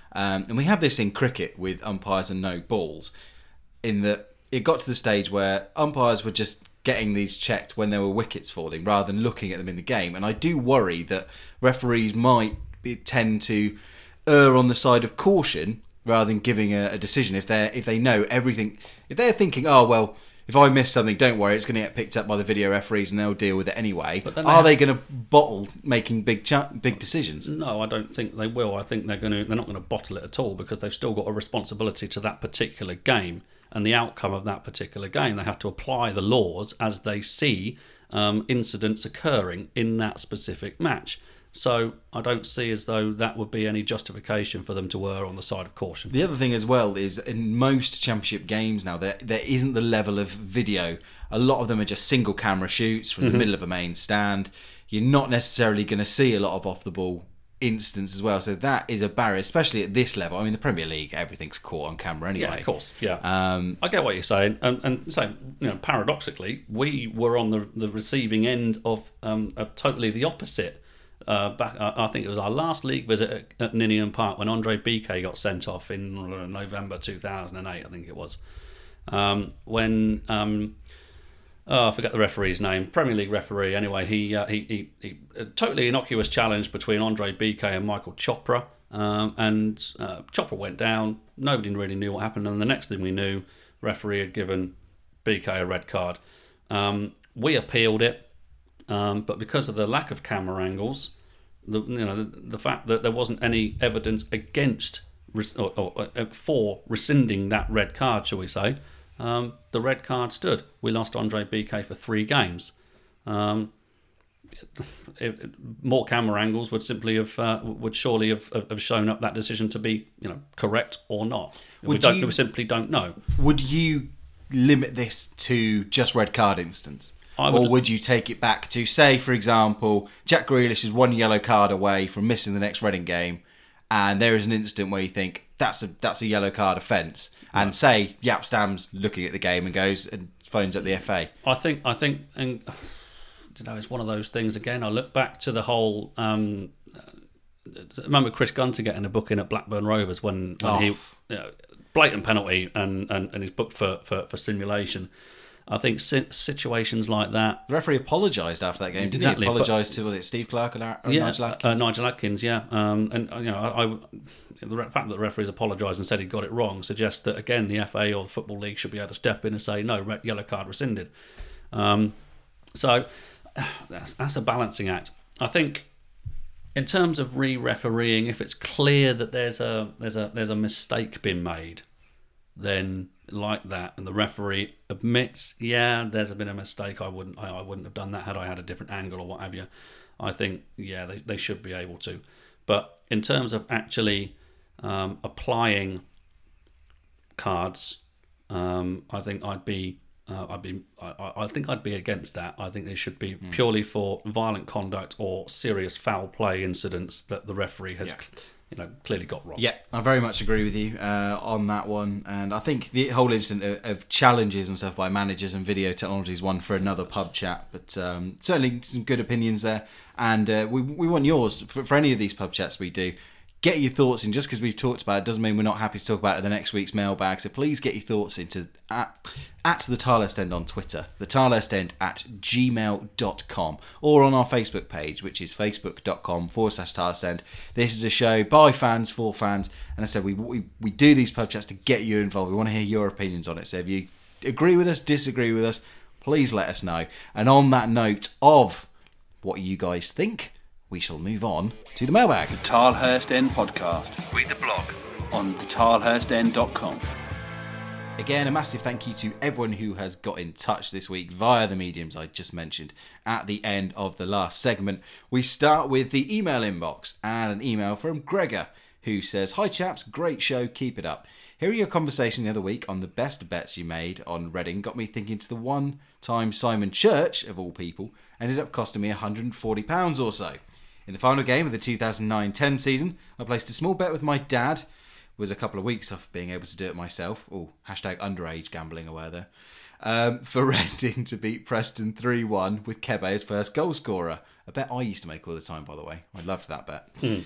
And we have this in cricket with umpires and no balls, in that it got to the stage where umpires were just getting these checked when there were wickets falling rather than looking at them in the game. And I do worry that referees might tend to err on the side of caution rather than giving a decision if they know everything. If they're thinking, oh well, if I miss something, don't worry, it's going to get picked up by the video referees and they'll deal with it anyway. But are they going to bottle making big decisions? No, I don't think they will. I think they're not going to bottle it at all, because they've still got a responsibility to that particular game and the outcome of that particular game. They have to apply the laws as they see incidents occurring in that specific match. So I don't see as though that would be any justification for them to err on the side of caution. The other thing as well is in most championship games now, there isn't the level of video. A lot of them are just single camera shoots from the middle of a main stand. You're not necessarily going to see a lot of off the ball incidents as well. So that is a barrier, especially at this level. I mean, the Premier League, everything's caught on camera anyway. Yeah, of course. Yeah, I get what you're saying, and so paradoxically, we were on the receiving end of totally the opposite. Back, I think it was our last league visit at Ninian Park when Andre Biquet got sent off in November 2008, I think it was. When I forget the referee's name, Premier League referee. Anyway, he a totally innocuous challenge between Andre Biquet and Michael Chopra, and Chopra went down. Nobody really knew what happened, and the next thing we knew, referee had given Biquet a red card. We appealed it. But because of the lack of camera angles, the fact that there wasn't any evidence against or for rescinding that red card, shall we say, the red card stood. We lost Andre Biquet for 3 games. More camera angles would surely have shown up that decision to be correct or not. We simply don't know. Would you limit this to just red card instance? Or would you take it back to, say, for example, Jack Grealish is 1 yellow card away from missing the next Reading game, and there is an incident where you think that's a yellow card offence, and say Jaap Stam's looking at the game and goes and phones up the FA? I think, and it's one of those things. Again, I look back to the whole. I remember Chris Gunter getting a booking at Blackburn Rovers when he blatant penalty and he's booked for simulation. I think situations like that. The referee apologised after that game, didn't he? Apologised to, was it Steve Clarke or Nigel Atkins? Nigel Atkins, yeah. The fact that the referees apologised and said he got it wrong suggests that, again, the FA or the Football League should be able to step in and say, no, yellow card rescinded. So that's a balancing act. I think in terms of re-refereeing, if it's clear that there's a mistake been made, then like that, and the referee admits, there's been a mistake, I wouldn't have done that had I had a different angle or what have you. I think they should be able to. But in terms of actually applying cards, I think I'd be against that. I think they should be purely for violent conduct or serious foul play incidents that the referee has clearly got wrong. Yeah, I very much agree with you on that one. And I think the whole incident of challenges and stuff by managers and video technology is one for another pub chat. But certainly some good opinions there. And we want yours for any of these pub chats we do. Get your thoughts in. Just because we've talked about it doesn't mean we're not happy to talk about it in the next week's mailbag. So please get your thoughts into at the Tilehurst End on Twitter, the Tilehurst End at gmail.com, or on our Facebook page, which is facebook.com/Tilehurst End. This is a show by fans for fans, and I said we do these pub chats to get you involved. We want to hear your opinions on it. So if you agree with us, disagree with us, please let us know. And on that note of what you guys think, we shall move on to the mailbag. The Tilehurst End podcast. Read the blog on thetilehurstend.com. Again, a massive thank you to everyone who has got in touch this week via the mediums I just mentioned at the end of the last segment. We start with the email inbox and an email from Gregor, who says, "Hi chaps, great show, keep it up. Hearing your conversation the other week on the best bets you made on Reading got me thinking to the one time Simon Church, of all people, ended up costing me £140 or so. In the final game of the 2009-10 season, I placed a small bet with my dad. Was a couple of weeks off being able to do it myself. Oh, hashtag underage gambling aware there. For Reading to beat Preston 3-1 with Kebe as first goal scorer. A bet I used to make all the time, by the way. I loved that bet.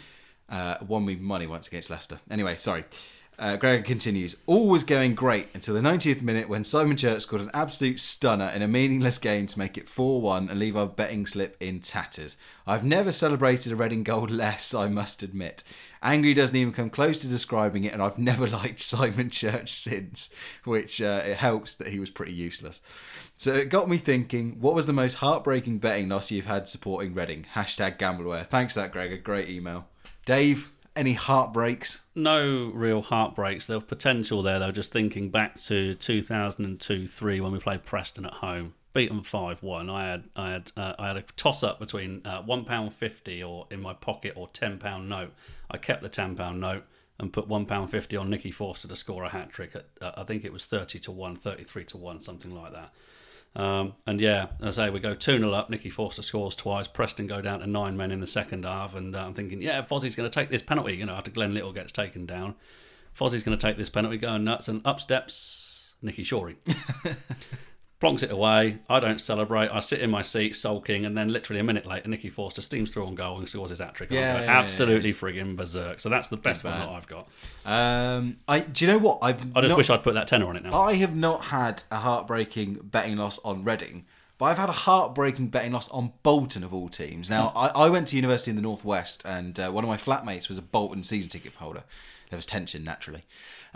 Won me money once against Leicester. Anyway, sorry. Gregor continues. All was going great until the 90th minute when Simon Church scored an absolute stunner in a meaningless game to make it 4-1 and leave our betting slip in tatters. I've never celebrated a Reading goal less, I must admit. Angry doesn't even come close to describing it, and I've never liked Simon Church since, which it helps that he was pretty useless. So it got me thinking, what was the most heartbreaking betting loss you've had supporting Reading? #GambleAware. Thanks for that, Gregor. Great email. Dave, any heartbreaks? No real heartbreaks. There was potential there, though. Just thinking back to 2002-03 when we played Preston at home, beat them 5-1. I had a toss up between £1.50 or in my pocket or £10 note. I kept the £10 note and put £1.50 on Nicky Forster to score a hat trick at I think it was 30-1, 33-1, something like that. And yeah, as I say, we go 2-0 up. Nicky Forster scores twice. Preston go down to 9 men in the second half, and I'm thinking, yeah, Fozzie's going to take this penalty. After Glenn Little gets taken down, Fozzie's going to take this penalty, going nuts, and up steps Nicky Shorey. Plonks it away. I don't celebrate. I sit in my seat sulking, and then literally a minute later, Nicky Forster steams through on goal and scores his hat trick. Absolutely frigging berserk. So that's the best one that I've got. Do you know what? I wish I'd put that tenner on it now. I have not had a heartbreaking betting loss on Reading, but I've had a heartbreaking betting loss on Bolton of all teams. Now, I went to university in the Northwest, and one of my flatmates was a Bolton season ticket holder. There was tension, naturally.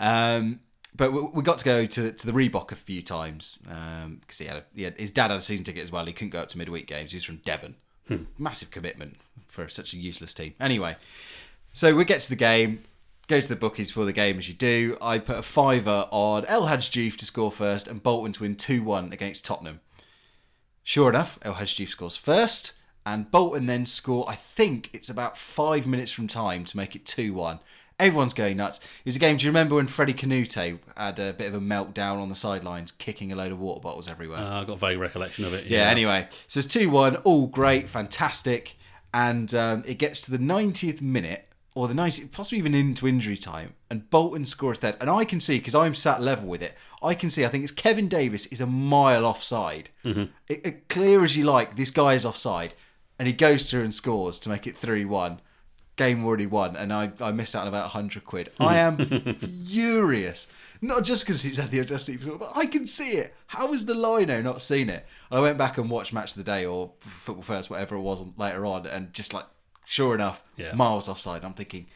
But we got to go to the Reebok a few times because his dad had a season ticket as well. He couldn't go up to midweek games. He was from Devon. Massive commitment for such a useless team. Anyway, so we get to the game, go to the bookies for the game as you do. I put a £5 on El Hadji Diouf to score first and Bolton to win 2-1 against Tottenham. Sure enough, El Hadji Diouf scores first and Bolton then score, I think it's about 5 minutes from time to make it 2-1. Everyone's going nuts. It was a game, do you remember when Freddie Canute had a bit of a meltdown on the sidelines, kicking a load of water bottles everywhere? I've got a vague recollection of it. Yeah, anyway. So it's 2-1, all great, fantastic. And it gets to the 90th minute, or the 90th, possibly even into injury time, and Bolton score a third. And I can see, because I'm sat level with it, I can see, I think it's Kevin Davis is a mile offside. Mm-hmm. Clear as you like, this guy is offside. And he goes through and scores to make it 3-1. Game already won, and I missed out on about £100. I am furious. Not just because he's had the audacity, but I can see it. How has the lino not seen it? I went back and watched Match of the Day or Football First, whatever it was later on, and just like, sure enough, miles offside. I'm thinking,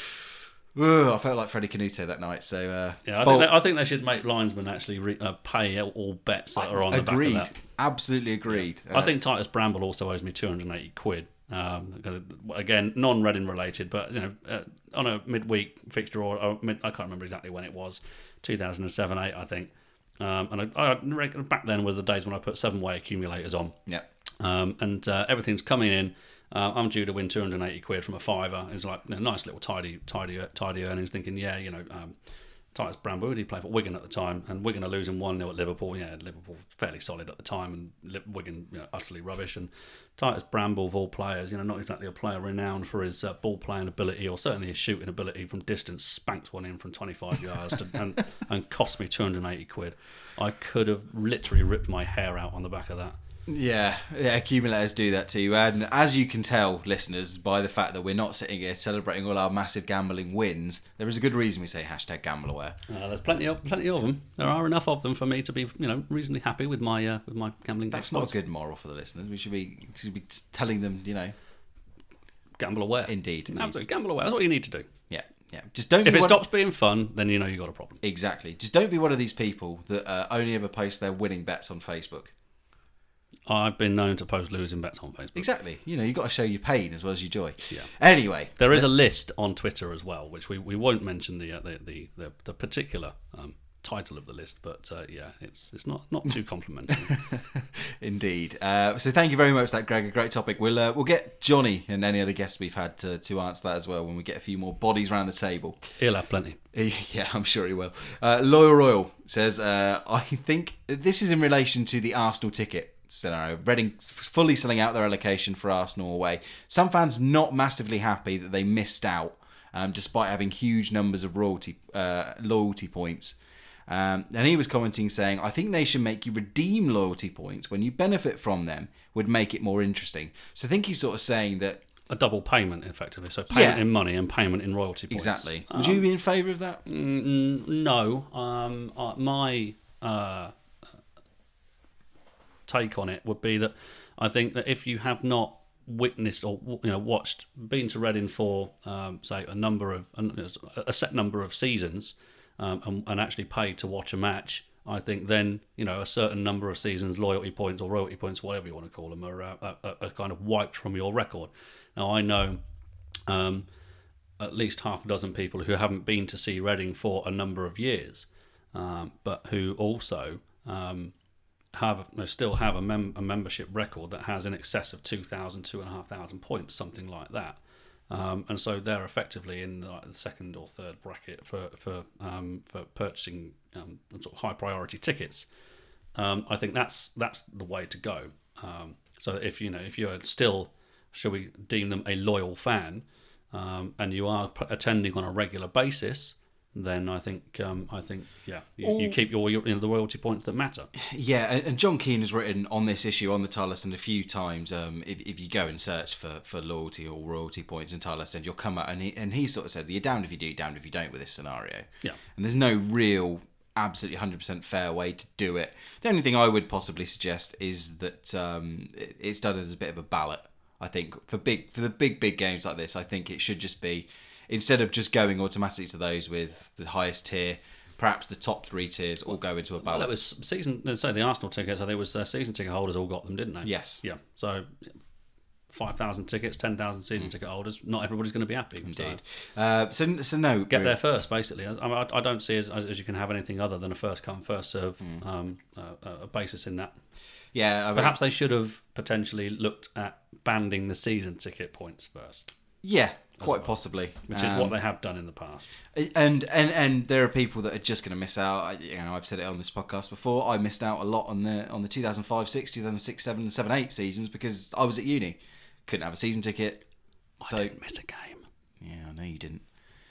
I felt like Freddie Canute that night. So I think they should make linesmen actually pay all bets that are on the back of that. Absolutely agreed. I think Titus Bramble also owes me £280. Again, non-Reading related, but on a midweek fixture or I can't remember exactly when it was, 2007-8 I think. And I reckon back then were the days when I put 7-way accumulators on. Yeah. And everything's coming in. I'm due to win £280 from a fiver. It was like a nice little tidy earnings. Thinking, Titus Bramble, who did he play for? Wigan at the time, and Wigan are losing 1-0 at Liverpool. Yeah, Liverpool fairly solid at the time, and Wigan utterly rubbish. And Titus Bramble, of all players, not exactly a player renowned for his ball playing ability or certainly his shooting ability from distance, spanked one in from 25 yards and cost me £280. I could have literally ripped my hair out on the back of that. Yeah, accumulators do that to you. And as you can tell, listeners, by the fact that we're not sitting here celebrating all our massive gambling wins, there is a good reason we say #GambleAware. There's plenty of them. There are enough of them for me to be, reasonably happy with my gambling. That's not a good moral for the listeners. We should be telling them, GambleAware. Indeed. Absolutely, GambleAware. That's what you need to do. Yeah. Just don't. If it stops being fun, then you got a problem. Exactly. Just don't be one of these people that only ever post their winning bets on Facebook. I've been known to post losing bets on Facebook. Exactly. You've got to show your pain as well as your joy. Yeah. Anyway, there is a list on Twitter as well, which we won't mention the particular title of the list, but it's not too complimentary. Indeed. So thank you very much for that, Greg. A great topic. We'll get Johnny and any other guests we've had to answer that as well when we get a few more bodies around the table. He'll have plenty. Yeah, I'm sure he will. Loyal Royal says, I think this is in relation to the Arsenal ticket scenario. Reading fully selling out their allocation for Arsenal away. Some fans not massively happy that they missed out, despite having huge numbers of loyalty points. And he was commenting saying, I think they should make you redeem loyalty points when you benefit from them, would make it more interesting. So I think he's sort of saying that a double payment, effectively. So payment in money and payment in royalty points. Exactly. Would you be in favour of that? No. My take on it would be that I think that if you have not witnessed or been to Reading for say a set number of seasons and actually paid to watch a match, I think then a certain number of seasons, loyalty points or royalty points, whatever you want to call them, are kind of wiped from your record. Now I know at least half a dozen people who haven't been to see Reading for a number of years, but who also still have a membership record that has in excess of 2,500 points, something like that. And so they're effectively in the second or third bracket for purchasing sort of high priority tickets. I think that's the way to go. So if you're still, shall we deem them a loyal fan, and you are attending on a regular basis, then I think you keep your the royalty points that matter. Yeah, and John Keane has written on this issue on the Tillerson a few times. If you go and search for loyalty or royalty points in Tillerson, you'll come out and he sort of said, "You're damned if you do, damned if you don't" with this scenario. Yeah, and there's no real, absolutely 100% fair way to do it. The only thing I would possibly suggest is that it's done as a bit of a ballot. I think for the big games like this, I think it should just be, instead of just going automatically to those with the highest tier, perhaps the top 3 tiers all go into a ballot. Well, it was the Arsenal tickets, I think it was season ticket holders all got them, didn't they? Yes. Yeah. So 5,000 tickets, 10,000 season ticket holders, not everybody's going to be happy. Indeed. So no. Get there first, basically. I don't see as you can have anything other than a first come, first serve a basis in that. Yeah. Perhaps they should have potentially looked at banding the season ticket points first. Yeah. Quite possibly, which is what they have done in the past, and there are people that are just going to miss out. I've said it on this podcast before. I missed out a lot on the 2005-6, 2006-7, and 7-8 seasons because I was at uni, couldn't have a season ticket. I didn't miss a game. Yeah, I know you didn't.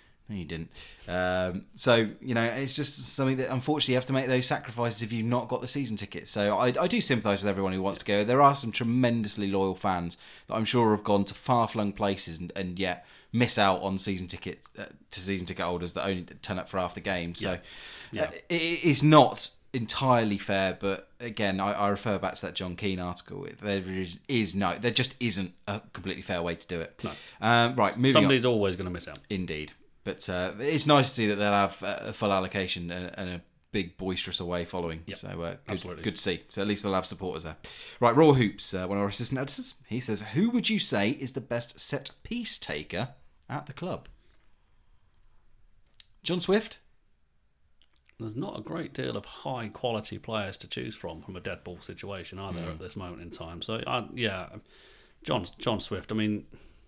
So it's just something that unfortunately you have to make those sacrifices if you've not got the season ticket. So I do sympathise with everyone who wants to go. There are some tremendously loyal fans that I'm sure have gone to far-flung places and yet miss out on season ticket holders that only turn up for after games. So it's not entirely fair, but again, I refer back to that John Keane article. There just isn't a completely fair way to do it. No. Right, moving on. Somebody's always going to miss out. Indeed. But it's nice to see that they'll have a full allocation and a big boisterous away following. Yep, So good to see. So at least they'll have supporters there. Right, Raw Hoops, one of our assistant editors, he says, who would you say is the best set piece taker at the club? John Swift? There's not a great deal of high quality players to choose from a dead ball situation either at this moment in time. So John Swift. I mean,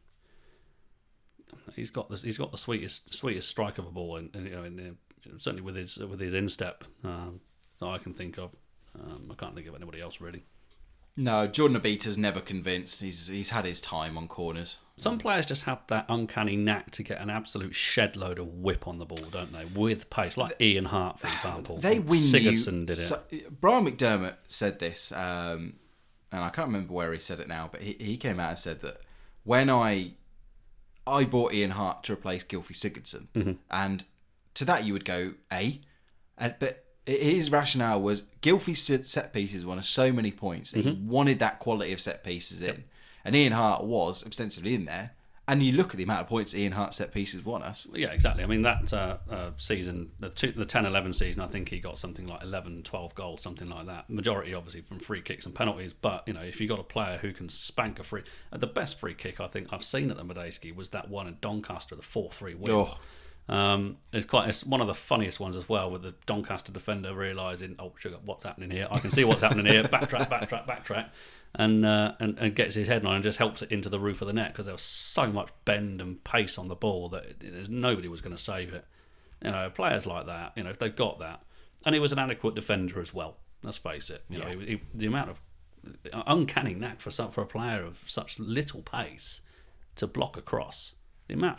he's got the sweetest strike of a ball, and certainly with his instep that I can think of. I can't think of anybody else really. No, Jordan Abita's never convinced. He's had his time on corners. Some players just have that uncanny knack to get an absolute shed load of whip on the ball, don't they? With pace, like Ian Hart, for example. They win Sigurdsson did it. Brian McDermott said this, and I can't remember where he said it now, but he came out and said that when I bought Ian Hart to replace Gylfi Sigurdsson, and to that you would go, but his rationale was Gylfi's set pieces won us so many points that he wanted that quality of set pieces in. And Ian Hart was extensively in there. And you look at the amount of points Ian Hart set pieces won us. Yeah, exactly. I mean, that season, the 10-11 season, I think he got something like 11, 12 goals, something like that. Majority, obviously, from free kicks and penalties. But, if you've got a player who can spank a free... the best free kick I think I've seen at the Medeski was that one at Doncaster, the 4-3 win. Oh. It's one of the funniest ones as well, with the Doncaster defender realising, oh sugar, what's happening here? I can see what's happening here. Backtrack, and gets his head on and just helps it into the roof of the net because there was so much bend and pace on the ball that nobody was going to save it. Players like that, if they've got that, and he was an adequate defender as well. Let's face it. The amount of uncanny knack for a player of such little pace to block across, the amount of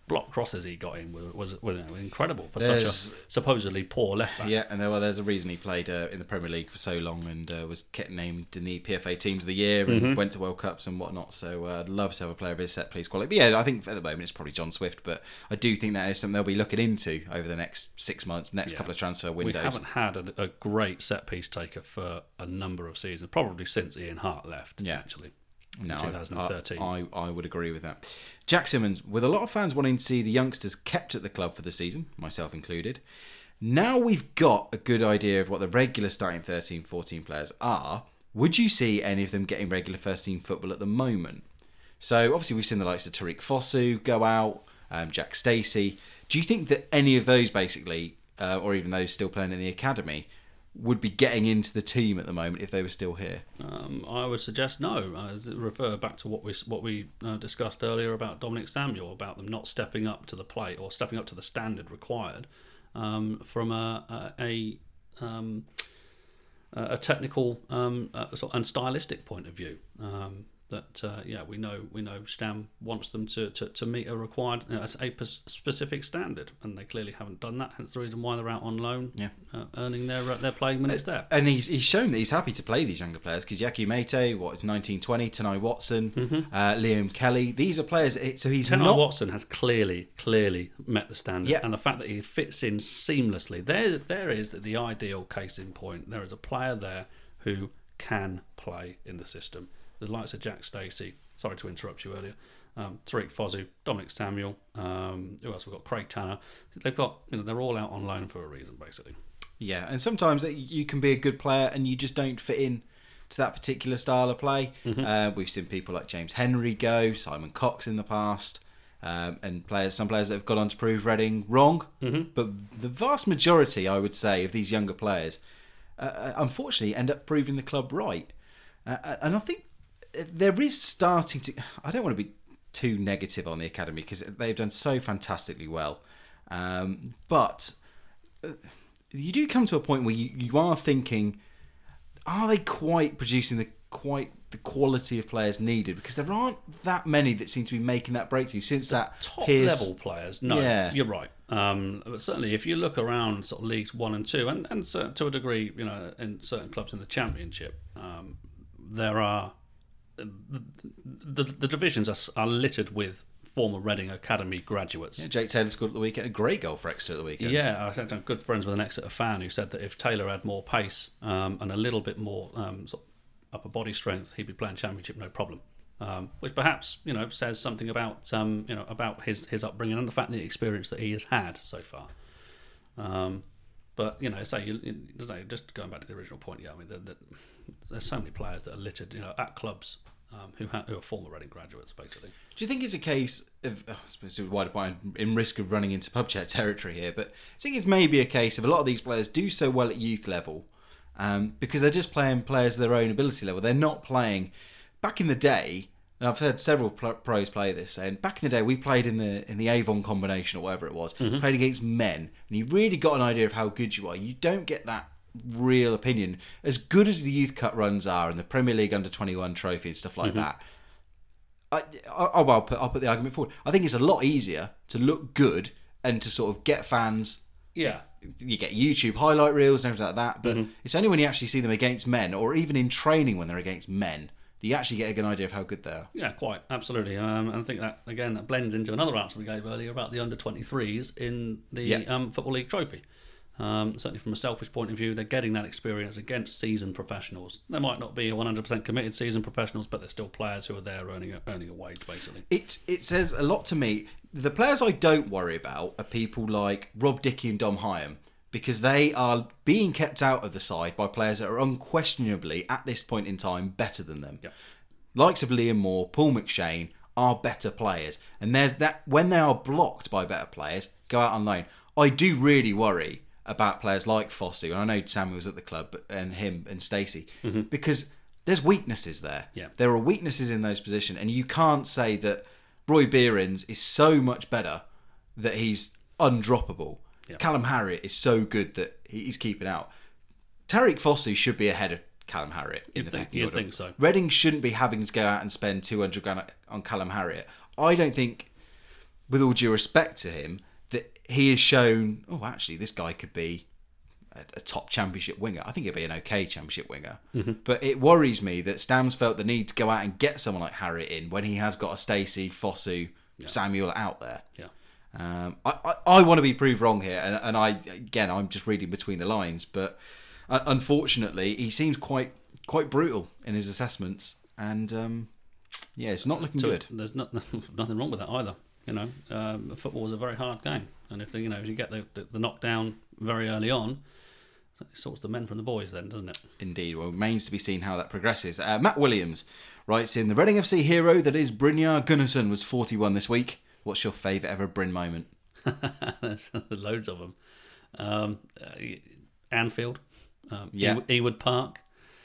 block crosses he got in was incredible for such a supposedly poor left back. Yeah, and there's a reason he played in the Premier League for so long and was named in the PFA Teams of the Year and went to World Cups and whatnot. So I'd love to have a player of his set piece quality. But yeah, I think at the moment it's probably John Swift, but I do think that is something they'll be looking into over the next 6 months, couple of transfer windows. We haven't had a great set piece taker for a number of seasons, probably since Ian Hart left. Yeah, actually. No, 2013. I would agree with that. Jack Simmons, with a lot of fans wanting to see the youngsters kept at the club for the season, myself included, now we've got a good idea of what the regular starting 13-14 players are, would you see any of them getting regular first team football at the moment? So obviously we've seen the likes of Tariq Fosu go out, Jack Stacey. Do you think that any of those basically, or even those still playing in the academy, would be getting into the team at the moment if they were still here? I would suggest no. Refer back to what we discussed earlier about Dominic Samuel, about them not stepping up to the plate or stepping up to the standard required from a technical and stylistic point of view. We know Stam wants them to meet a required a specific standard, and they clearly haven't done that. Hence the reason why they're out on loan, earning their playing minutes there. And he's shown that he's happy to play these younger players because Yaki Mate, 1920, Tanai Watson, Liam Kelly. These are players. So he's Tanai Watson has clearly met the standard, and the fact that he fits in seamlessly. There is the ideal case in point. There is a player there who can play in the system. The likes of Jack Stacey, sorry to interrupt you earlier, Tariq Fosu, Dominic Samuel, who else? We've got Craig Tanner. They've got, they're all out on loan for a reason, basically. Yeah, and sometimes you can be a good player and you just don't fit in to that particular style of play. We've seen people like James Henry go, Simon Cox in the past, and some players that have gone on to prove Reading wrong. But the vast majority, I would say, of these younger players, unfortunately, end up proving the club right. And I think there is starting to... I don't want to be too negative on the academy because they've done so fantastically well. But you do come to a point where you are thinking, are they quite producing the quality of players needed? Because there aren't that many that seem to be making that breakthrough since that top level players. No, you're right. But certainly, if you look around sort of leagues 1 and 2, and to a degree, in certain clubs in the Championship, there are the divisions are littered with former Reading Academy graduates. Yeah, Jake Taylor scored at the weekend, a great goal for Exeter at the weekend. Yeah, I was good friends with an Exeter fan who said that if Taylor had more pace and a little bit more sort of upper body strength, he'd be playing Championship no problem. Which perhaps says something about about his upbringing and the fact that the experience that he has had so far. But just going back to the original point, there's so many players that are littered at clubs who are former Reading graduates, basically. Do you think it's a case of, I suppose, wider point, in risk of running into pub chat territory here, but I think it's maybe a case of a lot of these players do so well at youth level because they're just playing players of their own ability level. They're not playing. Back in the day, and I've heard several pros play this, and back in the day we played in the Avon combination or whatever it was, played against men, and you really got an idea of how good you are. You don't get that real opinion. As good as the youth cut runs are and the Premier League under-21 trophy and stuff like that, I'll put the argument forward. I think it's a lot easier to look good and to sort of get fans. Yeah. You get YouTube highlight reels and everything like that, but it's only when you actually see them against men, or even in training when they're against men, that you actually get a good idea of how good they are. Yeah, quite, absolutely. And I think that, again, that blends into another answer we gave earlier about the under-23s in the Football League trophy. Certainly from a selfish point of view, they're getting that experience against seasoned professionals. They might not be 100% committed seasoned professionals, but they're still players who are there earning a wage, basically. It says a lot to me. The players I don't worry about are people like Rob Dickey and Dom Hyam, because they are being kept out of the side by players that are unquestionably, at this point in time, better than them. Yep. Likes of Liam Moore, Paul McShane are better players. And there's that when they are blocked by better players, go out on loan. I do really worry about players like Fosu, and I know Samuel's at the club, and him and Stacey, because there's weaknesses there. Yeah. There are weaknesses in those positions, and you can't say that Roy Behrens is so much better that he's undroppable. Yeah. Callum Harriott is so good that he's keeping out. Tariq Fosu should be ahead of Callum Harriott in the pecking order. You'd think so. Reading shouldn't be having to go out and spend 200 grand on Callum Harriott. I don't think with all due respect to him, that he has shown, actually, this guy could be a top championship winger. I think he'd be an okay championship winger. Mm-hmm. But it worries me that Stam's felt the need to go out and get someone like Harriott in when he has got a Stacey, Fosu, Samuel out there. Yeah. I want to be proved wrong here, and I'm just reading between the lines, but unfortunately, he seems quite brutal in his assessments, and it's not looking good. There's nothing wrong with that either. Football is a very hard game, and if you get the knockdown very early on, it sorts the men from the boys, then, doesn't it? Indeed. Well, it remains to be seen how that progresses. Matt Williams writes in, the Reading FC hero that is Brynjar Gunnarsson was 41 this week. What's your favourite ever Bryn moment? There's loads of them. Anfield, yeah. Ewood Park.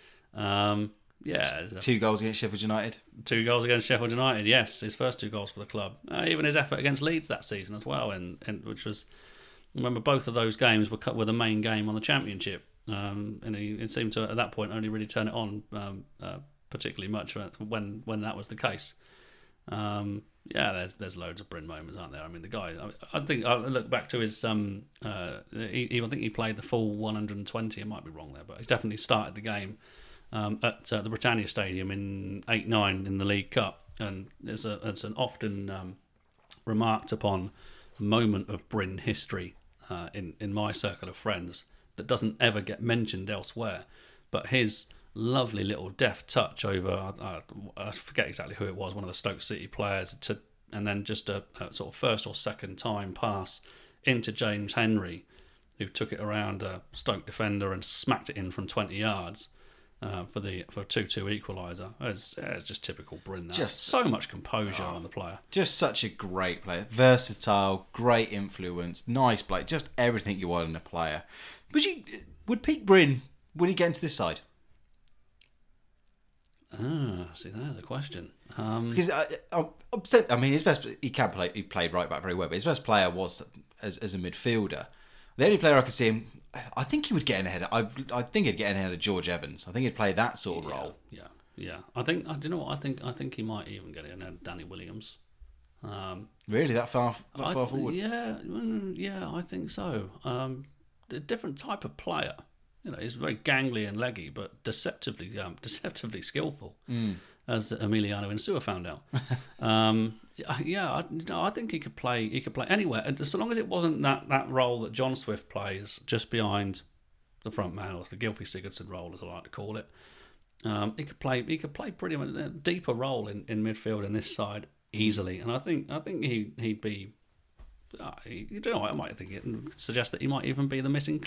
2 goals against Sheffield United. 2 goals against Sheffield United, yes. His first 2 goals for the club. Even his effort against Leeds that season as well, and which was... Remember, both of those games were the main game on the Championship. And he seemed to, at that point, only really turn it on particularly much when that was the case. There's loads of Bryn moments, aren't there? I mean, the guy. I think I look back to his. I think he played the full 120. I might be wrong there, but he definitely started the game at the Britannia Stadium in 8-9 in the League Cup, and it's an often remarked upon moment of Bryn history in my circle of friends that doesn't ever get mentioned elsewhere. But his lovely little deft touch over, I forget exactly who it was, one of the Stoke City players, and then just a sort of first or second time pass into James Henry, who took it around a Stoke defender and smacked it in from 20 yards for a 2-2 equaliser. It's just typical Bryn. Just so much composure on the player. Just such a great player, versatile, great influence, nice play, just everything you want in a player. Would Pete Bryn, would he get into this side? See, there's a question. Because I mean, his best, he played right back very well, but his best player was as a midfielder. The only player I could see him, I think he would get in ahead. I think he'd get in ahead of George Evans. I think he'd play that sort of role. Yeah. I think. Do you know what? I think he might even get in ahead of Danny Williams. Really, that far forward? Yeah, I think so. A different type of player. He's very gangly and leggy, but deceptively skillful, as Emiliano Insua found out. I think he could play. He could play anywhere, and so long as it wasn't that role that John Swift plays, just behind the front man, or the Gylfi Sigurdsson role, as I like to call it. He could play. He could play pretty much a deeper role in midfield in this side easily, and I think he'd be. I might suggest that he might even be the missing.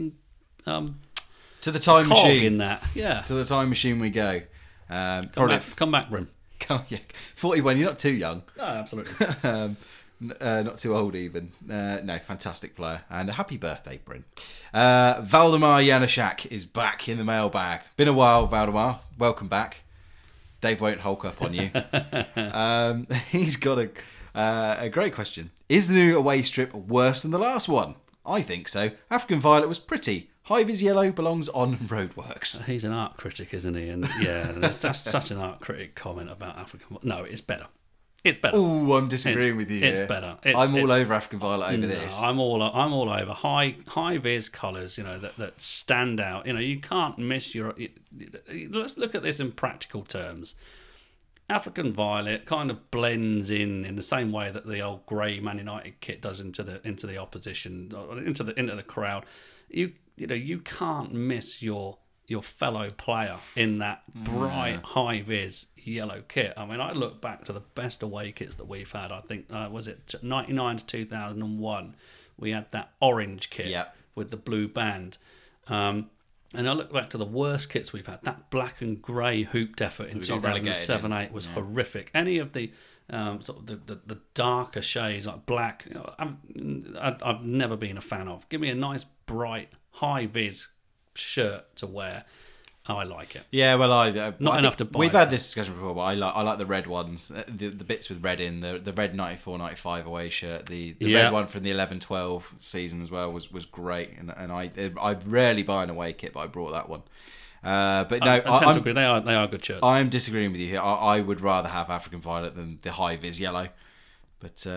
To the time machine in that, yeah. To the time machine we go. Come back, Bryn. 41. You're not too young. No, absolutely. Not too old even. No, fantastic player, and a happy birthday, Bryn. Valdemar Janaszak is back in the mailbag. Been a while, Valdemar. Welcome back. Dave won't hulk up on you. He's got a great question. Is the new away strip worse than the last one? I think so. African Violet was pretty. High-vis yellow belongs on roadworks. He's an art critic, isn't he? And that's such an art critic comment about African. No, it's better. It's better. Oh, I'm disagreeing with you. It's here. better. I'm all over African Violet over this. I'm all over high-vis colours. That stand out. You can't miss your. Let's look at this in practical terms. African Violet kind of blends in the same way that the old grey Man United kit does into the opposition, into the crowd. You can't miss your fellow player in that bright high vis yellow kit. I mean, I look back to the best away kits that we've had. I think was it 99 to 2001. We had that orange kit with the blue band. And I look back to the worst kits we've had. That black and grey hooped effort in 2007-8 was horrific. Any of the sort of the darker shades like black, I've never been a fan of. Give me a nice bright high vis shirt to wear. I like it. Yeah, well, not enough to buy. We've had this discussion before, but I like the red ones, the bits with red in, the red 94-95 away shirt, the red one from the 11-12 season as well was great, and I rarely buy an away kit, but I brought that one. But no, I tend to agree. They are good shirts. I am disagreeing with you here. I would rather have African Violet than the high vis yellow, but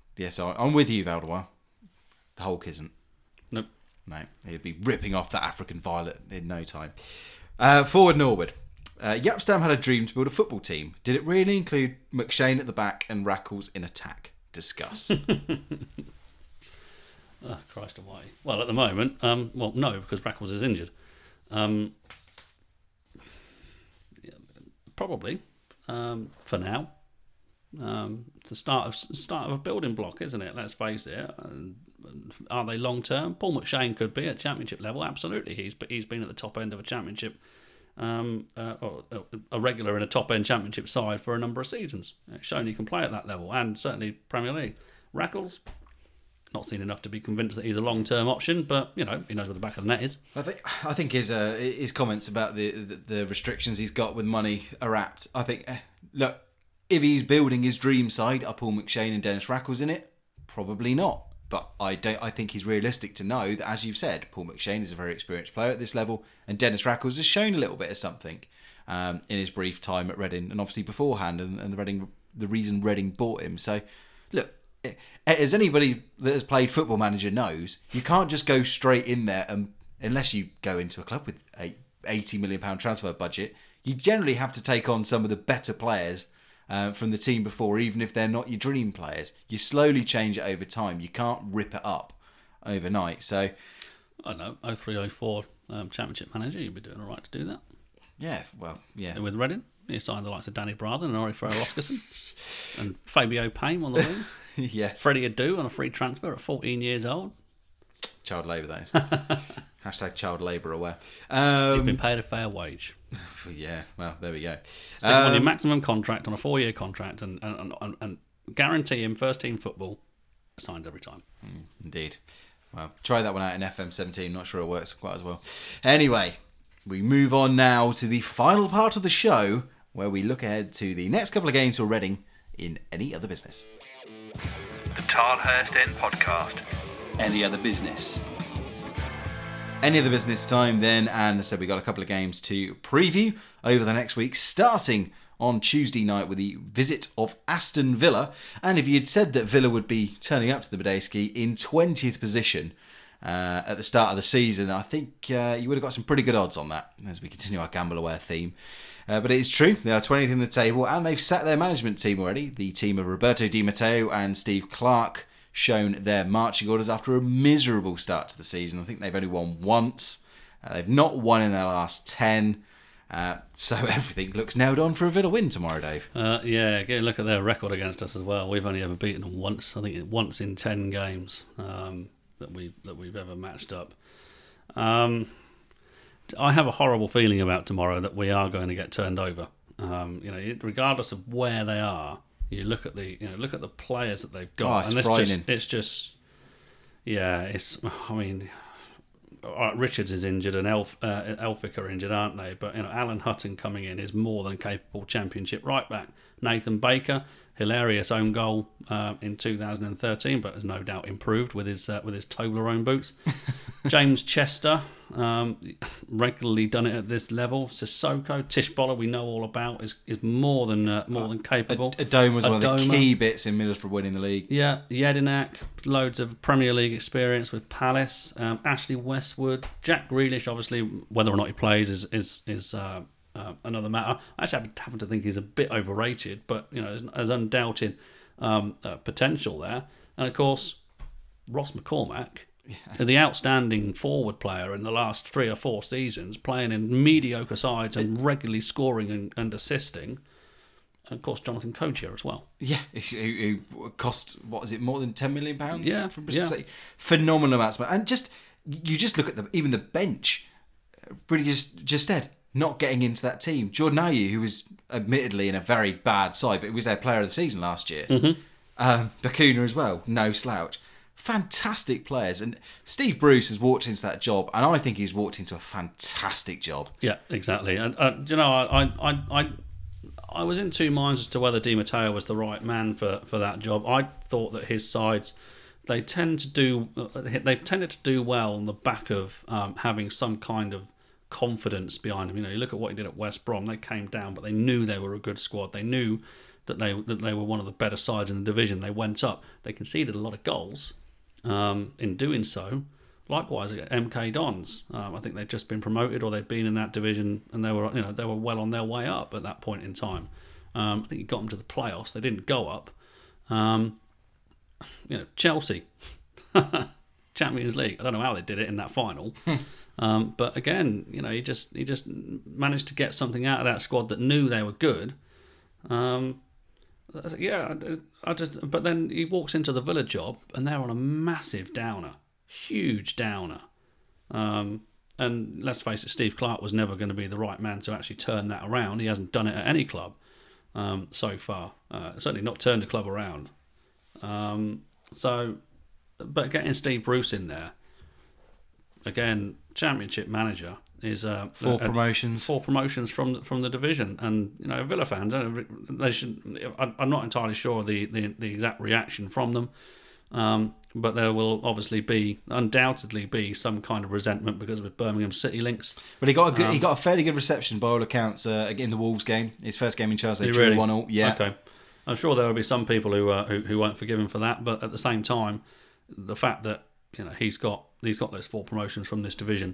Yeah, so I'm with you, Valdemar. The Hulk isn't. Nope. No, he'd be ripping off that African violet in no time. Forward Norwood. Yapstam had a dream to build a football team. Did it really include McShane at the back and Rackles in attack? Discuss. Oh, Christ almighty. Well, at the moment, no, because Rackles is injured. Probably, for now. It's the start of a building block, isn't it? Let's face it. Are they long term? Paul McShane could be at championship level. Absolutely, he's been at the top end of a championship, or a regular in a top end championship side for a number of seasons. Shown he can play at that level, and certainly Premier League. Rackles, not seen enough to be convinced that he's a long term option, but he knows where the back of the net is. I think his comments about the restrictions he's got with money are apt. I think look. If he's building his dream side, are Paul McShane and Dennis Rackles in it? Probably not. But I think he's realistic to know that, as you've said, Paul McShane is a very experienced player at this level, and Dennis Rackles has shown a little bit of something in his brief time at Reading, and obviously beforehand, and the reason Reading bought him. So, look, as anybody that has played Football Manager knows, you can't just go straight in there, and unless you go into a club with a £80 million transfer budget, you generally have to take on some of the better players from the team before, even if they're not your dream players. You slowly change it over time. You can't rip it up overnight. So, I know, 03-04 championship manager, you'd be doing all right to do that. Yeah, well, yeah. And with Reading, you signed the likes of Danny Brathen and Ori Ferrer-Oscarson and Fabio Payne on the wing. Yes. Freddie Adu on a free transfer at 14 years old. Child labour, that is. Hashtag child labour aware. He's been paid a fair wage. Yeah, well, there we go. Stick him on your maximum contract, on a 4-year contract, and guarantee him first team football signed every time. Indeed. Well, try that one out in FM17. Not sure it works quite as well. Anyway, we move on now to the final part of the show, where we look ahead to the next couple of games for Reading in Any Other Business. The Tilehurst End Podcast. Any Other Business. Any Other Business time then, and so we got a couple of games to preview over the next week, starting on Tuesday night with the visit of Aston Villa. And if you'd said that Villa would be turning up to the Medeski in 20th position at the start of the season, I think you would have got some pretty good odds on that as we continue our Gamble Aware theme. But it is true, they are 20th in the table, and they've sacked their management team already. The team of Roberto Di Matteo and Steve Clarke shown their marching orders after a miserable start to the season. I think they've only won once. They've not won in their last 10. So everything looks nailed on for a Villa win tomorrow, Dave. Yeah, get a look at their record against us as well. We've only ever beaten them once. I think once in 10 games that we've ever matched up. I have a horrible feeling about tomorrow that we are going to get turned over. Regardless of where they are. You look at the players that they've got, it's frightening. Richards is injured and Elphick are injured, aren't they? But Alan Hutton coming in is more than capable Championship right back. Nathan Baker, hilarious own goal in 2013, but has no doubt improved with his Toblerone boots. James Chester, regularly done it at this level. Sissoko, Tishbola, we know all about, is more than capable. Adoma was one of the key bits in Middlesbrough winning the league. Yeah, Jedinak, loads of Premier League experience with Palace. Ashley Westwood, Jack Grealish, obviously, whether or not he plays is another matter. I actually happen to think he's a bit overrated, but there's undoubted potential there. And of course, Ross McCormack, the outstanding forward player in the last 3 or 4 seasons, playing in mediocre sides and regularly scoring and assisting. And of course, Jonathan Kochia as well. Yeah, who cost, what is it, more than £10 million? Yeah, phenomenal amounts. And you just look at even the bench. Really just said, not getting into that team. Jordan Ayew, who was admittedly in a very bad side, but he was their player of the season last year. Mm-hmm. Bacuna as well, no slouch. Fantastic players, and Steve Bruce has walked into that job, and I think he's walked into a fantastic job. Yeah, exactly. And I was in two minds as to whether Di Matteo was the right man for that job. I thought that his sides they've tended to do well on the back of having some kind of confidence behind them. You look at what he did at West Brom. They came down, but they knew they were a good squad. They knew that they were one of the better sides in the division. They went up. They conceded a lot of goals in doing so. Likewise, MK Dons. I think they'd just been promoted, or they'd been in that division, and they were well on their way up at that point in time. I think he got them to the playoffs. They didn't go up. Chelsea, Champions League. I don't know how they did it in that final, but again, he just managed to get something out of that squad that knew they were good. But then he walks into the Villa job, and they're on a massive downer. Huge downer. And let's face it, Steve Clarke was never going to be the right man to actually turn that around. He hasn't done it at any club so far. Certainly not turned the club around. But getting Steve Bruce in there, again, Championship manager, is 4 promotions. 4 promotions from the division, and Villa fans, they should. I'm not entirely sure the exact reaction from them. But there will obviously undoubtedly be some kind of resentment because of his Birmingham City links. But he got a fairly good reception by all accounts in the Wolves game, his first game in Charles. They drew really? 1-1. Yeah. Okay. I'm sure there will be some people who won't forgive him for that, but at the same time, the fact that he's got those 4 promotions from this division,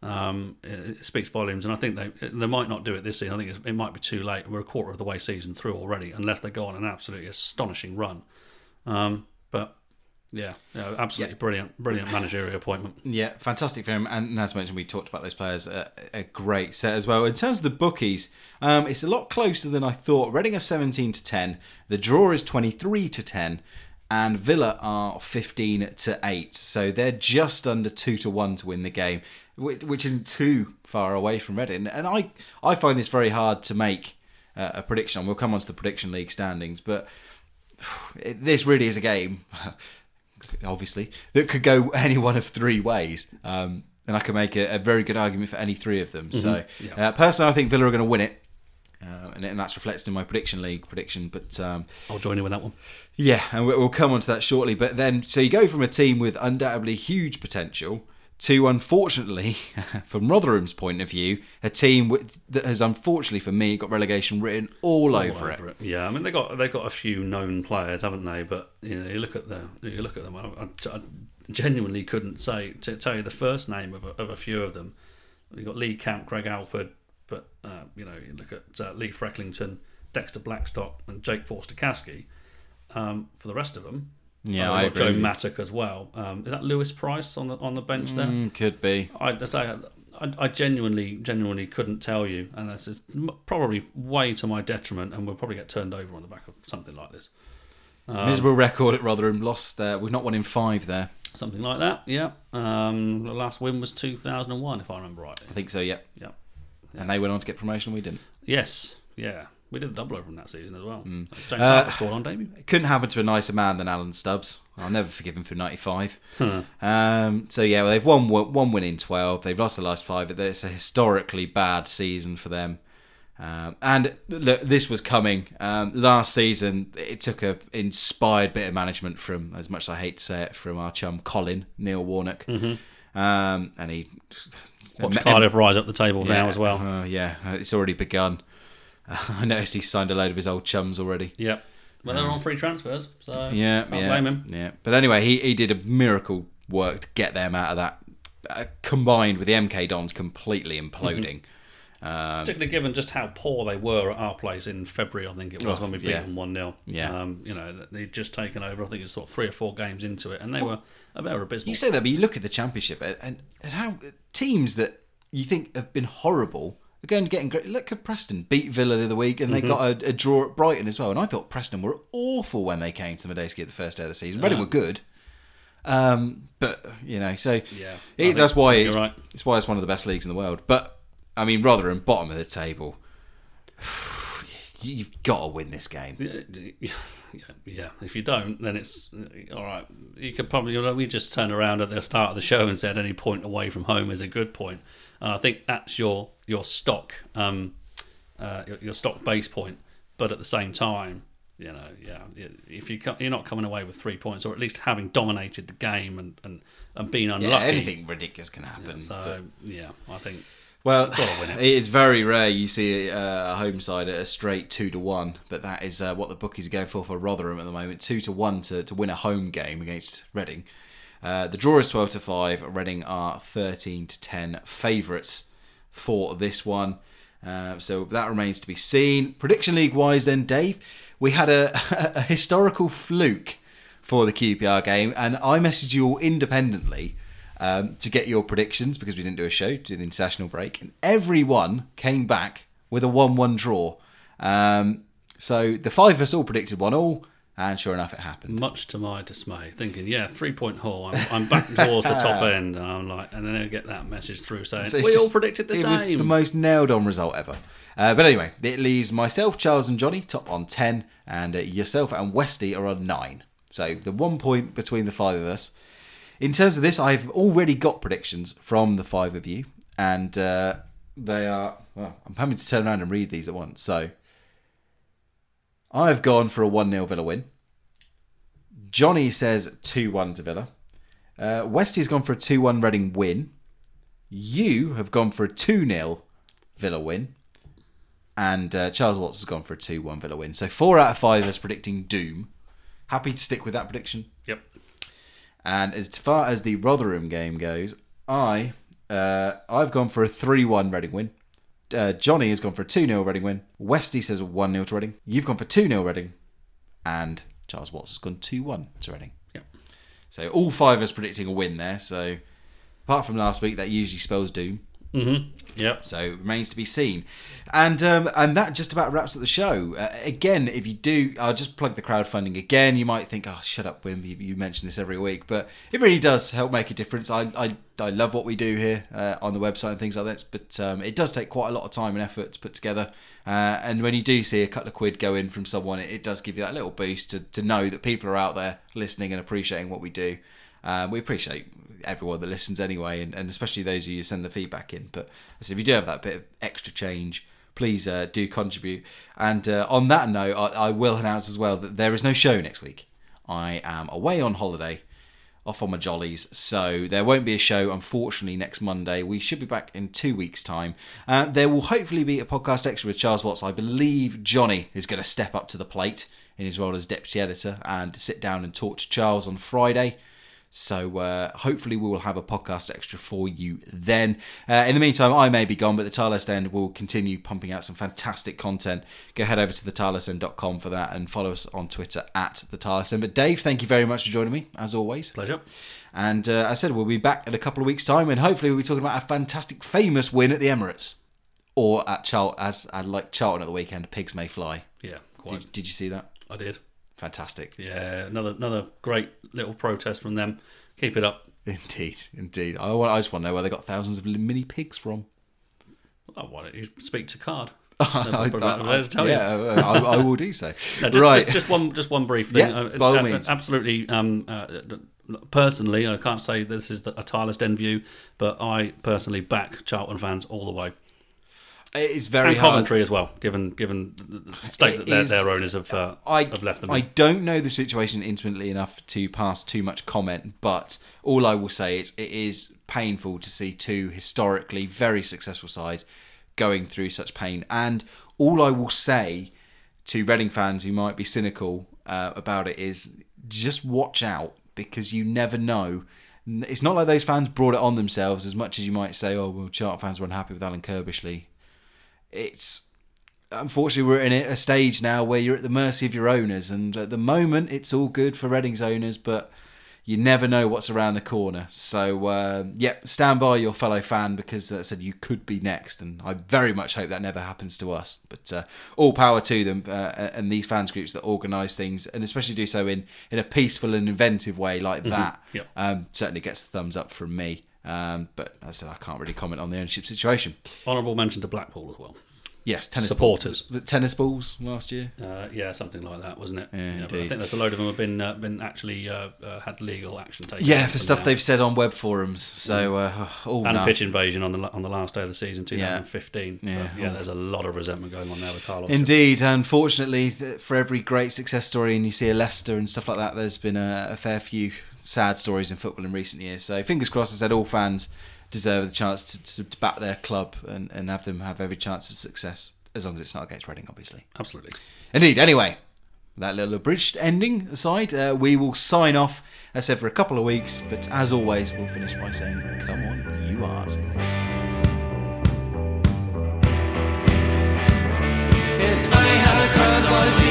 it speaks volumes. And I think they might not do it this season. I think it might be too late. We're a quarter of the way season through already, unless they go on an absolutely astonishing run. But yeah, absolutely brilliant managerial appointment. Yeah, fantastic for him. And as mentioned, we talked about those players. A great set as well. In terms of the bookies, it's a lot closer than I thought. Reading are 17-10. The draw is 23-10. And Villa are 15-8. So they're just under 2-1 to win the game, which isn't too far away from Reading. And I find this very hard to make a prediction on. We'll come on to the prediction league standings, but this really is a game, obviously, that could go any one of 3 ways. And I can make a very good argument for any 3 of them. So, personally, I think Villa are going to win it. And that's reflected in my prediction league prediction. But I'll join you with that one. Yeah, and we'll come on to that shortly. But then, so you go from a team with undoubtedly huge potential to, unfortunately, from Rotherham's point of view, a team that has, unfortunately for me, got relegation written all over it. Yeah, I mean they've got a few known players, haven't they? But you look at them. I genuinely couldn't tell you the first name of a few of them. You've got Lee Camp, Greg Alford, but you look at Lee Frecklington, Dexter Blackstock, and Jake Forster-Caskey. For the rest of them. Yeah, I agree. Joe Mattock as well. Is that Lewis Price on the bench there? Could be. I genuinely couldn't tell you, and that's probably way to my detriment, and we'll probably get turned over on the back of something like this. Miserable record at Rotherham. Lost. We've not won in 5 there. Something like that. Yeah. The last win was 2001, if I remember right. I think so. Yeah. Yeah. And they went on to get promotion. We didn't. Yes. Yeah. We did a double over in that season as well. James Harper scored on debut. It couldn't happen to a nicer man than Alan Stubbs. I'll never forgive him for 95. They've won win in 12. They've lost the last 5. It's a historically bad season for them. And look, this was coming. Last season, it took an inspired bit of management from, as much as I hate to say it, from our chum Colin, Neil Warnock. And he... Watch Cardiff rise up the table now as well. It's already begun. I noticed he signed a load of his old chums already. Yep. Well, they're on free transfers, so can't blame him. Yeah. But anyway, he did a miracle work to get them out of that, combined with the MK Dons completely imploding. Particularly given just how poor they were at our place in February, I think it was, when we beat them 1-0. Yeah. They'd just taken over, I think it's sort of 3 or 4 games into it, and they were abysmal. You say that, but you look at the Championship and how teams that you think have been horrible are going to get great. Look at Preston, beat Villa the other week, and they got a draw at Brighton as well. And I thought Preston were awful when they came to the Medeski at the first day of the season. Reading were good. But, that's why it's why it's one of the best leagues in the world. But, I mean, Rotherham, bottom of the table. You've got to win this game. Yeah. If you don't, then it's all right. You could probably, we just turned around at the start of the show and said any point away from home is a good point. And I think that's your stock, your stock base point. But at the same time, if you're not coming away with 3 points, or at least having dominated the game and being unlucky, anything ridiculous can happen. I think. Well, Gotta win it. it's very rare you see a home side at a straight 2-1, but that is what the bookies are going for Rotherham at the moment. 2-1 to win a home game against Reading. The draw is 12-5. Reading are 13-10 favourites for this one. So that remains to be seen. Prediction League wise, then, Dave, we had a historical fluke for the QPR game, and I messaged you all independently to get your predictions because we didn't do a show due to the international break, and everyone came back with a 1-1 draw. So the five of us all predicted 1-1, and sure enough, it happened. Much to my dismay, thinking, 3-point haul. I'm back towards the top end, and I'm like, and then I get that message through saying So we all predicted the same. It was the most nailed-on result ever. But anyway, it leaves myself, Charles, and Johnny top on 10, and yourself and Westy are on 9. So the 1 point between the five of us. In terms of this, I've already got predictions from the five of you, and they are... Well, I'm having to turn around and read these at once. So I've gone for a 1-0 Villa win. Johnny says 2-1 to Villa. Westy's gone for a 2-1 Reading win. You have gone for a 2-0 Villa win. And Charles Watts has gone for a 2-1 Villa win. So 4 out of 5 is predicting doom. Happy to stick with that prediction? Yep. And as far as the Rotherham game goes, I've gone for a 3-1 Reading win. Johnny has gone for a 2-0 Reading win. Westy says a 1-0 to Reading. You've gone for 2-0 Reading. And Charles Watts has gone 2-1 to Reading. Yep. So all five of us predicting a win there. So apart from last week, that usually spells doom. Mm-hmm. Yep. So it remains to be seen. And that just about wraps up the show. Again, if you do, I'll just plug the crowdfunding again. You might think, oh, shut up, Wim, you mention this every week. But it really does help make a difference. I love what we do here on the website and things like that. But it does take quite a lot of time and effort to put together. And when you do see a couple of quid go in from someone, it does give you that little boost to know that people are out there listening and appreciating what we do. We appreciate everyone that listens anyway, and especially those of you who send the feedback in. But so if you do have that bit of extra change, please do contribute. And on that note, I will announce as well that there is no show next week. I am away on holiday, off on my jollies, so there won't be a show, unfortunately, next Monday. We should be back in 2 weeks' time. There will hopefully be a podcast extra with Charles Watts. I believe Johnny is going to step up to the plate in his role as deputy editor and sit down and talk to Charles on Friday. So hopefully we will have a podcast extra for you then. In the meantime, I may be gone, but the Tilehurst End will continue pumping out some fantastic content. Go head over to thetilehurstend.com for that and follow us on Twitter at thetilehurstend. But Dave, thank you very much for joining me, as always. Pleasure. And as I said, we'll be back in a couple of weeks' time, and hopefully we'll be talking about a fantastic, famous win at the Emirates. Or at Charlton, as I like Charlton at the weekend, pigs may fly. Yeah, quite. Did you see that? I did. Fantastic. Yeah, another great little protest from them. Keep it up. Indeed. I just want to know where they got thousands of mini pigs from. Oh, why don't you speak to Card? I will do so. No, right. Just one brief thing. Yeah, by all means. Absolutely. Personally, I can't say this is a Tilehurst End view, but I personally back Charlton fans all the way. It's very and hard. Coventry as well, given the state that their owners have left them. I don't know the situation intimately enough to pass too much comment, but all I will say is it is painful to see two historically very successful sides going through such pain. And all I will say to Reading fans who might be cynical about it is just watch out, because you never know. It's not like those fans brought it on themselves as much as you might say, oh, well, Charlton fans were unhappy with Alan Kirbishley. It's unfortunately we're in a stage now where you're at the mercy of your owners, and at the moment it's all good for Reading's owners, but you never know what's around the corner. So stand by your fellow fan, because as I said, you could be next, and I very much hope that never happens to us. But all power to them and these fans groups that organise things, and especially do so in a peaceful and inventive way like that. Yep. Certainly gets the thumbs up from me. But as I said, I can't really comment on the ownership situation. Honourable mention to Blackpool as well. Yes, tennis supporters. Balls. Tennis balls last year. Yeah, something like that, wasn't it? Yeah, indeed. But I think there's a load of them have been actually had legal action taken. Yeah, for stuff they've said on web forums. So and a pitch invasion on the last day of the season, 2015. Yeah, there's a lot of resentment going on there with Carlos. Indeed, unfortunately, for every great success story, and you see a Leicester and stuff like that, there's been a fair few sad stories in football in recent years. So fingers crossed, I said all fans deserve the chance to back their club and have them have every chance of success, as long as it's not against Reading, obviously. Absolutely. Indeed. Anyway, that little abridged ending aside, we will sign off, as said, for a couple of weeks, but as always, we'll finish by saying, come on, you Ars. It's funny how the crowds always